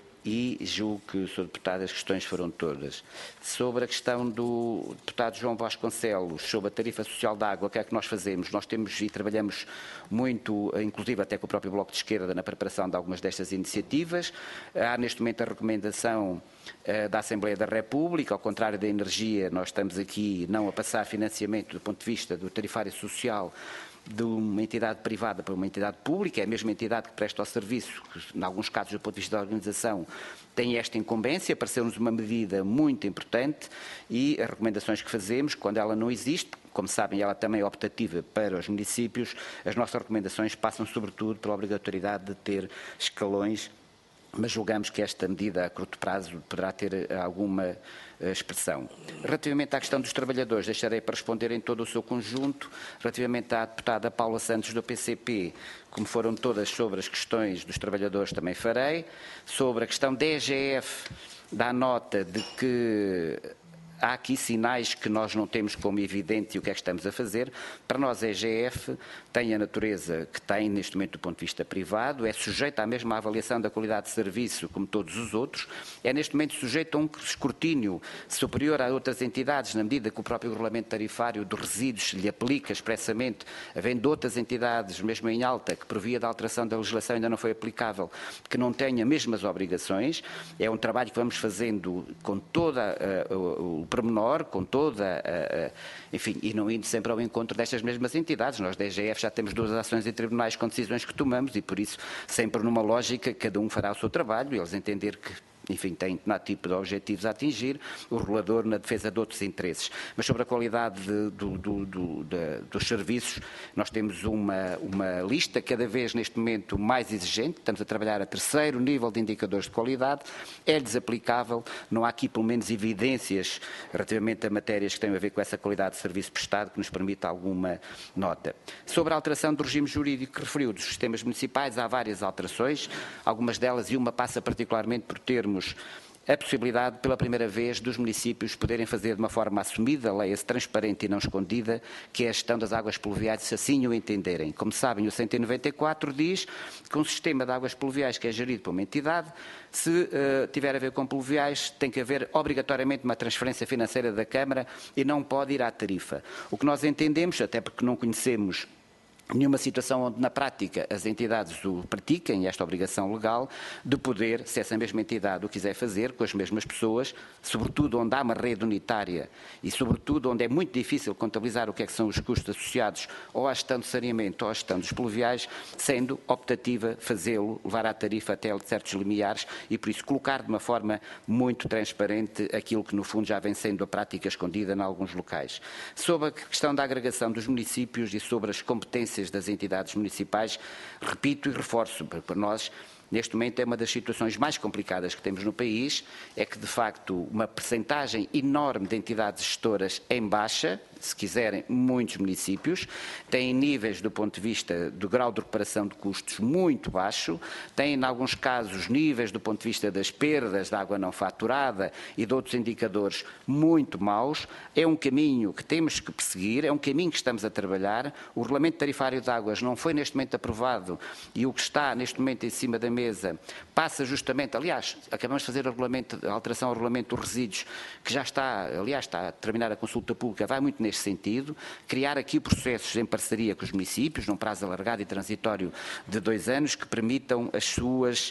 e julgo que, senhor Deputado, as questões foram todas. Sobre a questão do Deputado João Vasconcelos, sobre a tarifa social da água, o que é que nós fazemos? Nós temos e trabalhamos muito, inclusive até com o próprio Bloco de Esquerda, na preparação de algumas destas iniciativas. Há neste momento a recomendação uh, da Assembleia da República, ao contrário da energia, nós estamos aqui não a passar financiamento do ponto de vista do tarifário social de uma entidade privada para uma entidade pública, é a mesma entidade que presta o serviço, que, em alguns casos, do ponto de vista da organização, tem esta incumbência, pareceu-nos uma medida muito importante, e as recomendações que fazemos, quando ela não existe, como sabem, ela também é optativa para os municípios, as nossas recomendações passam sobretudo pela obrigatoriedade de ter escalões, mas julgamos que esta medida a curto prazo poderá ter alguma expressão. Relativamente à questão dos trabalhadores, deixarei para responder em todo o seu conjunto. Relativamente à deputada Paula Santos do P C P, como foram todas sobre as questões dos trabalhadores, também farei. Sobre a questão da E G F, dá nota de que há aqui sinais que nós não temos como evidente e o que é que estamos a fazer. Para nós a E G F tem a natureza que tem neste momento do ponto de vista privado, é sujeita à mesma avaliação da qualidade de serviço como todos os outros, é neste momento sujeito a um escrutínio superior a outras entidades, na medida que o próprio regulamento tarifário de resíduos lhe aplica expressamente, havendo outras entidades, mesmo em alta, que por via da alteração da legislação ainda não foi aplicável, que não têm as mesmas obrigações. É um trabalho que vamos fazendo com toda uh, o, o pormenor, com toda, uh, uh, enfim, e não indo sempre ao encontro destas mesmas entidades. Nós da E G F já temos duas ações em tribunais com decisões que tomamos e, por isso, sempre numa lógica, cada um fará o seu trabalho e eles entender que, enfim, tem determinado tipo de objetivos a atingir, o regulador na defesa de outros interesses. Mas sobre a qualidade de, do, do, do, de, dos serviços, nós temos uma, uma lista cada vez neste momento mais exigente, estamos a trabalhar a terceiro nível de indicadores de qualidade, é-lhes aplicável, não há aqui pelo menos evidências relativamente a matérias que têm a ver com essa qualidade de serviço prestado que nos permita alguma nota. Sobre a alteração do regime jurídico que referiu dos sistemas municipais, há várias alterações, algumas delas, e uma passa particularmente por termos a possibilidade, pela primeira vez, dos municípios poderem fazer de uma forma assumida, leia-se transparente e não escondida, que é a gestão das águas pluviais, se assim o entenderem. Como sabem, o cento e noventa e quatro diz que um sistema de águas pluviais que é gerido por uma entidade, se uh, tiver a ver com pluviais, tem que haver obrigatoriamente uma transferência financeira da Câmara e não pode ir à tarifa. O que nós entendemos, até porque não conhecemos nenhuma situação onde, na prática, as entidades o pratiquem, esta obrigação legal, de poder, se essa mesma entidade o quiser fazer, com as mesmas pessoas, sobretudo onde há uma rede unitária e, sobretudo, onde é muito difícil contabilizar o que é que são os custos associados ou à gestão do saneamento ou à gestão dos pluviais, sendo optativa fazê-lo, levar à tarifa até certos limiares e, por isso, colocar de uma forma muito transparente aquilo que, no fundo, já vem sendo a prática escondida em alguns locais. Sobre a questão da agregação dos municípios e sobre as competências das entidades municipais, repito e reforço, para nós, neste momento é uma das situações mais complicadas que temos no país, é que de facto uma percentagem enorme de entidades gestoras em baixa, se quiserem, muitos municípios, têm níveis do ponto de vista do grau de recuperação de custos muito baixo, têm em alguns casos níveis do ponto de vista das perdas de água não faturada e de outros indicadores muito maus. É um caminho que temos que perseguir, é um caminho que estamos a trabalhar. O Regulamento Tarifário de Águas não foi neste momento aprovado e o que está neste momento em cima da mesa passa justamente, aliás, acabamos de fazer a, regulamento, a alteração ao Regulamento dos Resíduos, que já está, aliás, está a terminar a consulta pública, vai muito neste sentido, criar aqui processos em parceria com os municípios, num prazo alargado e transitório de dois anos, que permitam as suas,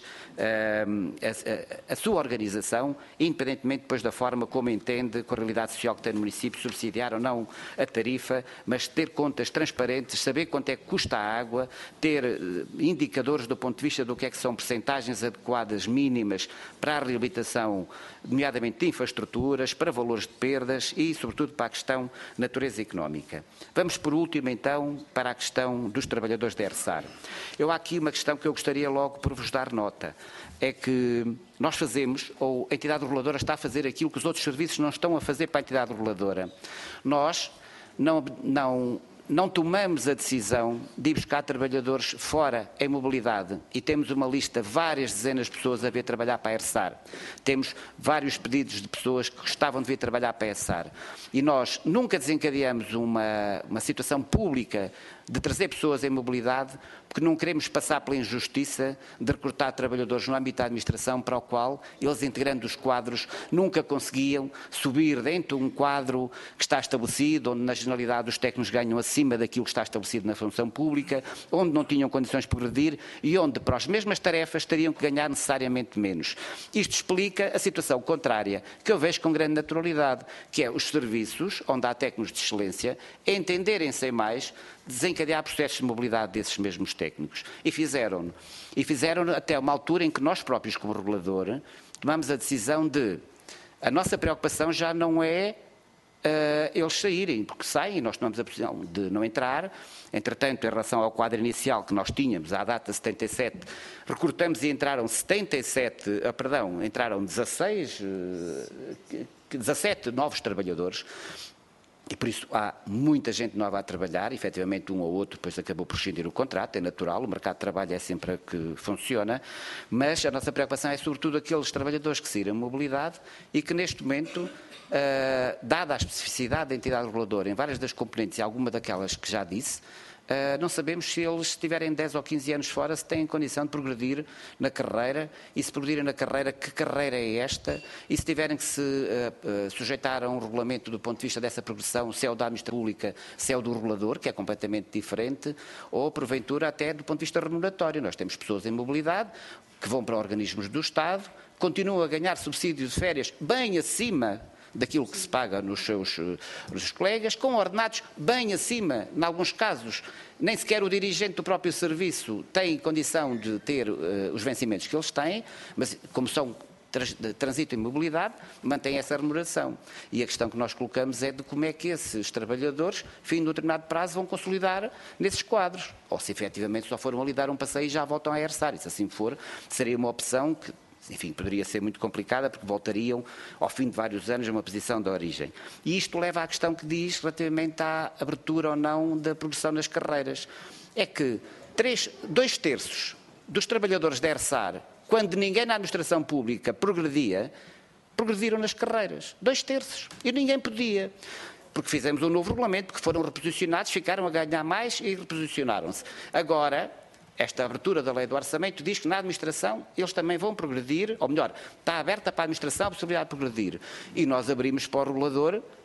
a, a, a sua organização, independentemente depois da forma como entende, com a realidade social que tem no município, subsidiar ou não a tarifa, mas ter contas transparentes, saber quanto é que custa a água, ter indicadores do ponto de vista do que é que são percentagens adequadas mínimas para a reabilitação, nomeadamente de infraestruturas, para valores de perdas e, sobretudo, para a questão natureza económica. Vamos, por último, então, para a questão dos trabalhadores da ERSAR. Eu há aqui uma questão que eu gostaria logo por vos dar nota. É que nós fazemos, ou a entidade reguladora está a fazer aquilo que os outros serviços não estão a fazer para a entidade reguladora. Nós não... não Não tomamos a decisão de ir buscar trabalhadores fora em mobilidade e temos uma lista, várias dezenas de pessoas a vir trabalhar para a ERSAR. Temos vários pedidos de pessoas que gostavam de vir trabalhar para a ERSAR. E nós nunca desencadeamos uma, uma situação pública de trazer pessoas em mobilidade, porque não queremos passar pela injustiça de recrutar trabalhadores no âmbito da administração para o qual eles, integrando os quadros, nunca conseguiam subir dentro de um quadro que está estabelecido, onde na generalidade os técnicos ganham acima daquilo que está estabelecido na função pública, onde não tinham condições de progredir e onde, para as mesmas tarefas, teriam que ganhar necessariamente menos. Isto explica a situação contrária, que eu vejo com grande naturalidade, que é os serviços, onde há técnicos de excelência, entenderem-se mais, desencadear processos de mobilidade desses mesmos técnicos. E fizeram-no. E fizeram-no até uma altura em que nós próprios, como regulador, tomamos a decisão de... A nossa preocupação já não é uh, eles saírem, porque saem, nós tomamos a decisão de não entrar. Entretanto, em relação ao quadro inicial que nós tínhamos, à data setenta e sete, recrutamos e entraram setenta e sete, uh, perdão, entraram dezasseis, uh, dezassete novos trabalhadores. E por isso há muita gente nova a trabalhar, efetivamente um ou outro depois acabou por rescindir o contrato, é natural, o mercado de trabalho é sempre a que funciona, mas a nossa preocupação é sobretudo aqueles trabalhadores que saíram em mobilidade e que neste momento, uh, dada a especificidade da entidade reguladora em várias das componentes e alguma daquelas que já disse, Uh, não sabemos se eles estiverem dez ou quinze anos fora, se têm condição de progredir na carreira e se progredirem na carreira, que carreira é esta e se tiverem que se uh, uh, sujeitar a um regulamento do ponto de vista dessa progressão, se é o da administração pública, se é o do regulador, que é completamente diferente, ou porventura até do ponto de vista remuneratório. Nós temos pessoas em mobilidade que vão para organismos do Estado, continuam a ganhar subsídios de férias bem acima daquilo que se paga nos seus, nos seus colegas, com ordenados bem acima, em alguns casos, nem sequer o dirigente do próprio serviço tem condição de ter uh, os vencimentos que eles têm, mas como são trans, de trânsito e mobilidade, mantém essa remuneração. E a questão que nós colocamos é de como é que esses trabalhadores, fim de um determinado prazo, vão consolidar nesses quadros, ou se efetivamente só foram ali dar um passeio e já voltam a ERSAR. E se assim for, seria uma opção que, enfim, poderia ser muito complicada, porque voltariam, ao fim de vários anos, a uma posição de origem. E isto leva à questão que diz, relativamente à abertura ou não da progressão nas carreiras. É que três, dois terços dos trabalhadores da ERSAR, quando ninguém na administração pública progredia, progrediram nas carreiras. Dois terços. E ninguém podia. Porque fizemos um novo regulamento, porque foram reposicionados, ficaram a ganhar mais e reposicionaram-se. Agora, esta abertura da lei do orçamento diz que na administração eles também vão progredir, ou melhor, está aberta para a administração a possibilidade de progredir. E nós abrimos para o regulador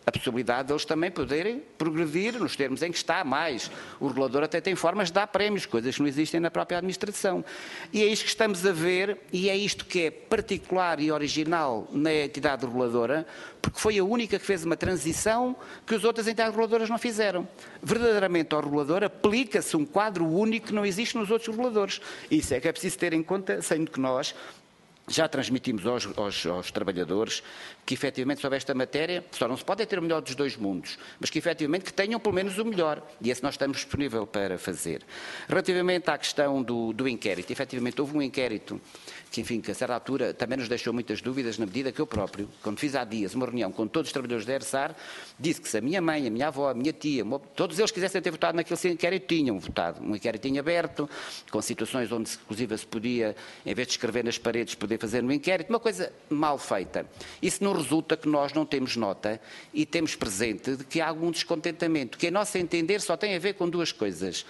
a possibilidade de eles também poderem progredir nos termos em que está, mais. O regulador até tem formas de dar prémios, coisas que não existem na própria administração. E é isto que estamos a ver, e é isto que é particular e original na entidade reguladora, porque foi a única que fez uma transição que as outras entidades reguladoras não fizeram. Verdadeiramente ao regulador aplica-se um quadro único que não existe nos outros reguladores. Isso é que é preciso ter em conta, sendo que nós já transmitimos aos, aos, aos trabalhadores que, efetivamente, sobre esta matéria, só não se pode ter o melhor dos dois mundos, mas que, efetivamente, que tenham pelo menos o melhor. E esse nós estamos disponíveis para fazer. Relativamente à questão do, do inquérito, efetivamente, houve um inquérito que, enfim, que a certa altura também nos deixou muitas dúvidas, na medida que eu próprio, quando fiz há dias uma reunião com todos os trabalhadores da ERSAR, disse que se a minha mãe, a minha avó, a minha tia, todos eles quisessem ter votado naquele inquérito, tinham votado. Um inquérito em aberto, com situações onde, inclusive, se podia, em vez de escrever nas paredes, poder fazer no inquérito, uma coisa mal feita. Isso não resulta que nós não temos nota e temos presente de que há algum descontentamento, que a nosso entender só tem a ver com duas coisas.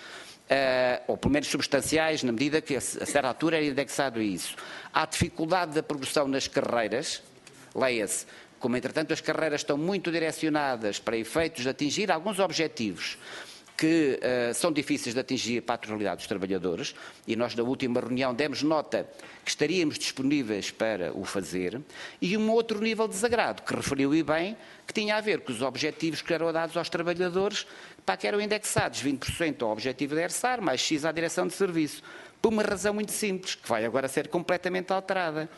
Uh, ou pelo menos substanciais, na medida que a certa altura era indexado a isso. Há dificuldade da progressão nas carreiras, leia-se, como entretanto as carreiras estão muito direcionadas para efeitos de atingir alguns objetivos que uh, são difíceis de atingir para a totalidade dos trabalhadores, e nós na última reunião demos nota que estaríamos disponíveis para o fazer, e um outro nível de desagrado, que referiu e bem, que tinha a ver com os objetivos que eram dados aos trabalhadores, para que eram indexados vinte por cento ao objetivo da ERSAR, mais X à direção de serviço, por uma razão muito simples, que vai agora ser completamente alterada.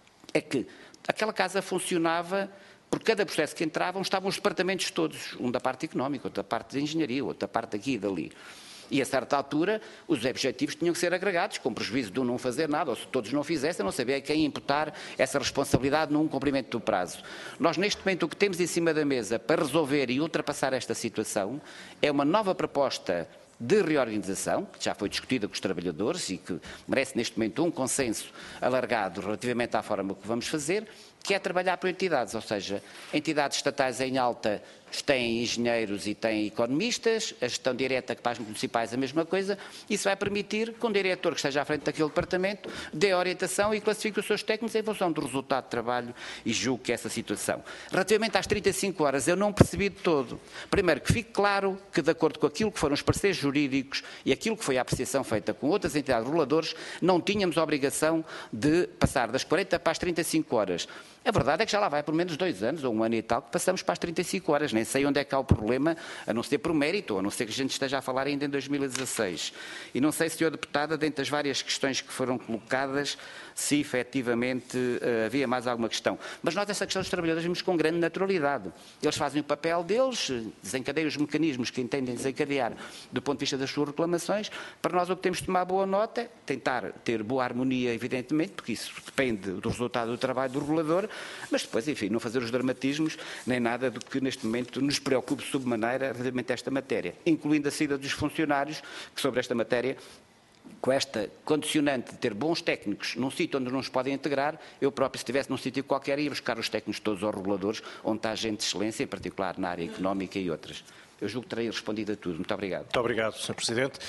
É que aquela casa funcionava, por cada processo que entravam, estavam os departamentos todos, um da parte económica, outro da parte de engenharia, outro da parte daqui e dali. E a certa altura, os objetivos tinham que ser agregados, com prejuízo de um não fazer nada, ou se todos não fizessem, não sabia a quem imputar essa responsabilidade num cumprimento do prazo. Nós, neste momento, o que temos em cima da mesa para resolver e ultrapassar esta situação é uma nova proposta de reorganização, que já foi discutida com os trabalhadores e que merece, neste momento, um consenso alargado relativamente à forma que vamos fazer, que é trabalhar por entidades, ou seja, entidades estatais em alta têm engenheiros e têm economistas, a gestão direta que para as municipais a mesma coisa, isso vai permitir que um diretor que esteja à frente daquele departamento dê orientação e classifique os seus técnicos em função do resultado de trabalho e julgo que essa situação. Relativamente às trinta e cinco horas, eu não percebi de todo. Primeiro, que fique claro que, de acordo com aquilo que foram os pareceres jurídicos e aquilo que foi a apreciação feita com outras entidades reguladoras, não tínhamos a obrigação de passar das quarenta para as trinta e cinco horas. A verdade é que já lá vai por menos dois anos, ou um ano e tal, que passamos para as trinta e cinco horas. Nem sei onde é que há o problema, a não ser por mérito, ou a não ser que a gente esteja a falar ainda em dois mil e dezasseis. E não sei, senhor Deputada, dentre as várias questões que foram colocadas, se efetivamente uh, havia mais alguma questão. Mas nós essa questão dos trabalhadores vimos com grande naturalidade. Eles fazem o papel deles, desencadeiam os mecanismos que entendem desencadear do ponto de vista das suas reclamações. Para nós o que temos de tomar boa nota é tentar ter boa harmonia, evidentemente, porque isso depende do resultado do trabalho do regulador, mas depois, enfim, não fazer os dramatismos, nem nada do que neste momento nos preocupe submaneira relativamente a esta matéria, incluindo a saída dos funcionários, que sobre esta matéria, com esta condicionante de ter bons técnicos num sítio onde não os podem integrar, eu próprio, se estivesse num sítio qualquer, ia buscar os técnicos todos aos reguladores, onde está gente de excelência, em particular na área económica e outras. Eu julgo que terei respondido a tudo. Muito obrigado. Muito obrigado, senhor Presidente.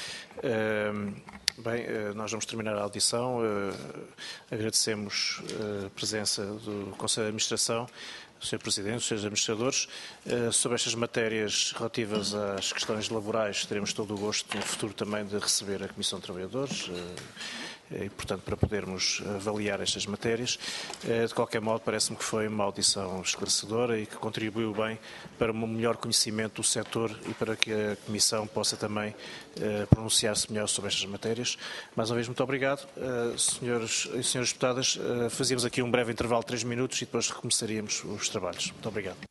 Uh, bem, uh, nós vamos terminar a audição. Uh, agradecemos a presença do Conselho de Administração, do senhor Presidente, dos senhores administradores. Uh, sobre estas matérias relativas às questões laborais, teremos todo o gosto no futuro também de receber a Comissão de Trabalhadores. Uh, E, portanto, para podermos avaliar estas matérias. De qualquer modo, parece-me que foi uma audição esclarecedora e que contribuiu bem para um melhor conhecimento do setor e para que a Comissão possa também pronunciar-se melhor sobre estas matérias. Mais uma vez, muito obrigado. Senhores e senhoras deputadas, fazíamos aqui um breve intervalo de três minutos e depois recomeçaríamos os trabalhos. Muito obrigado.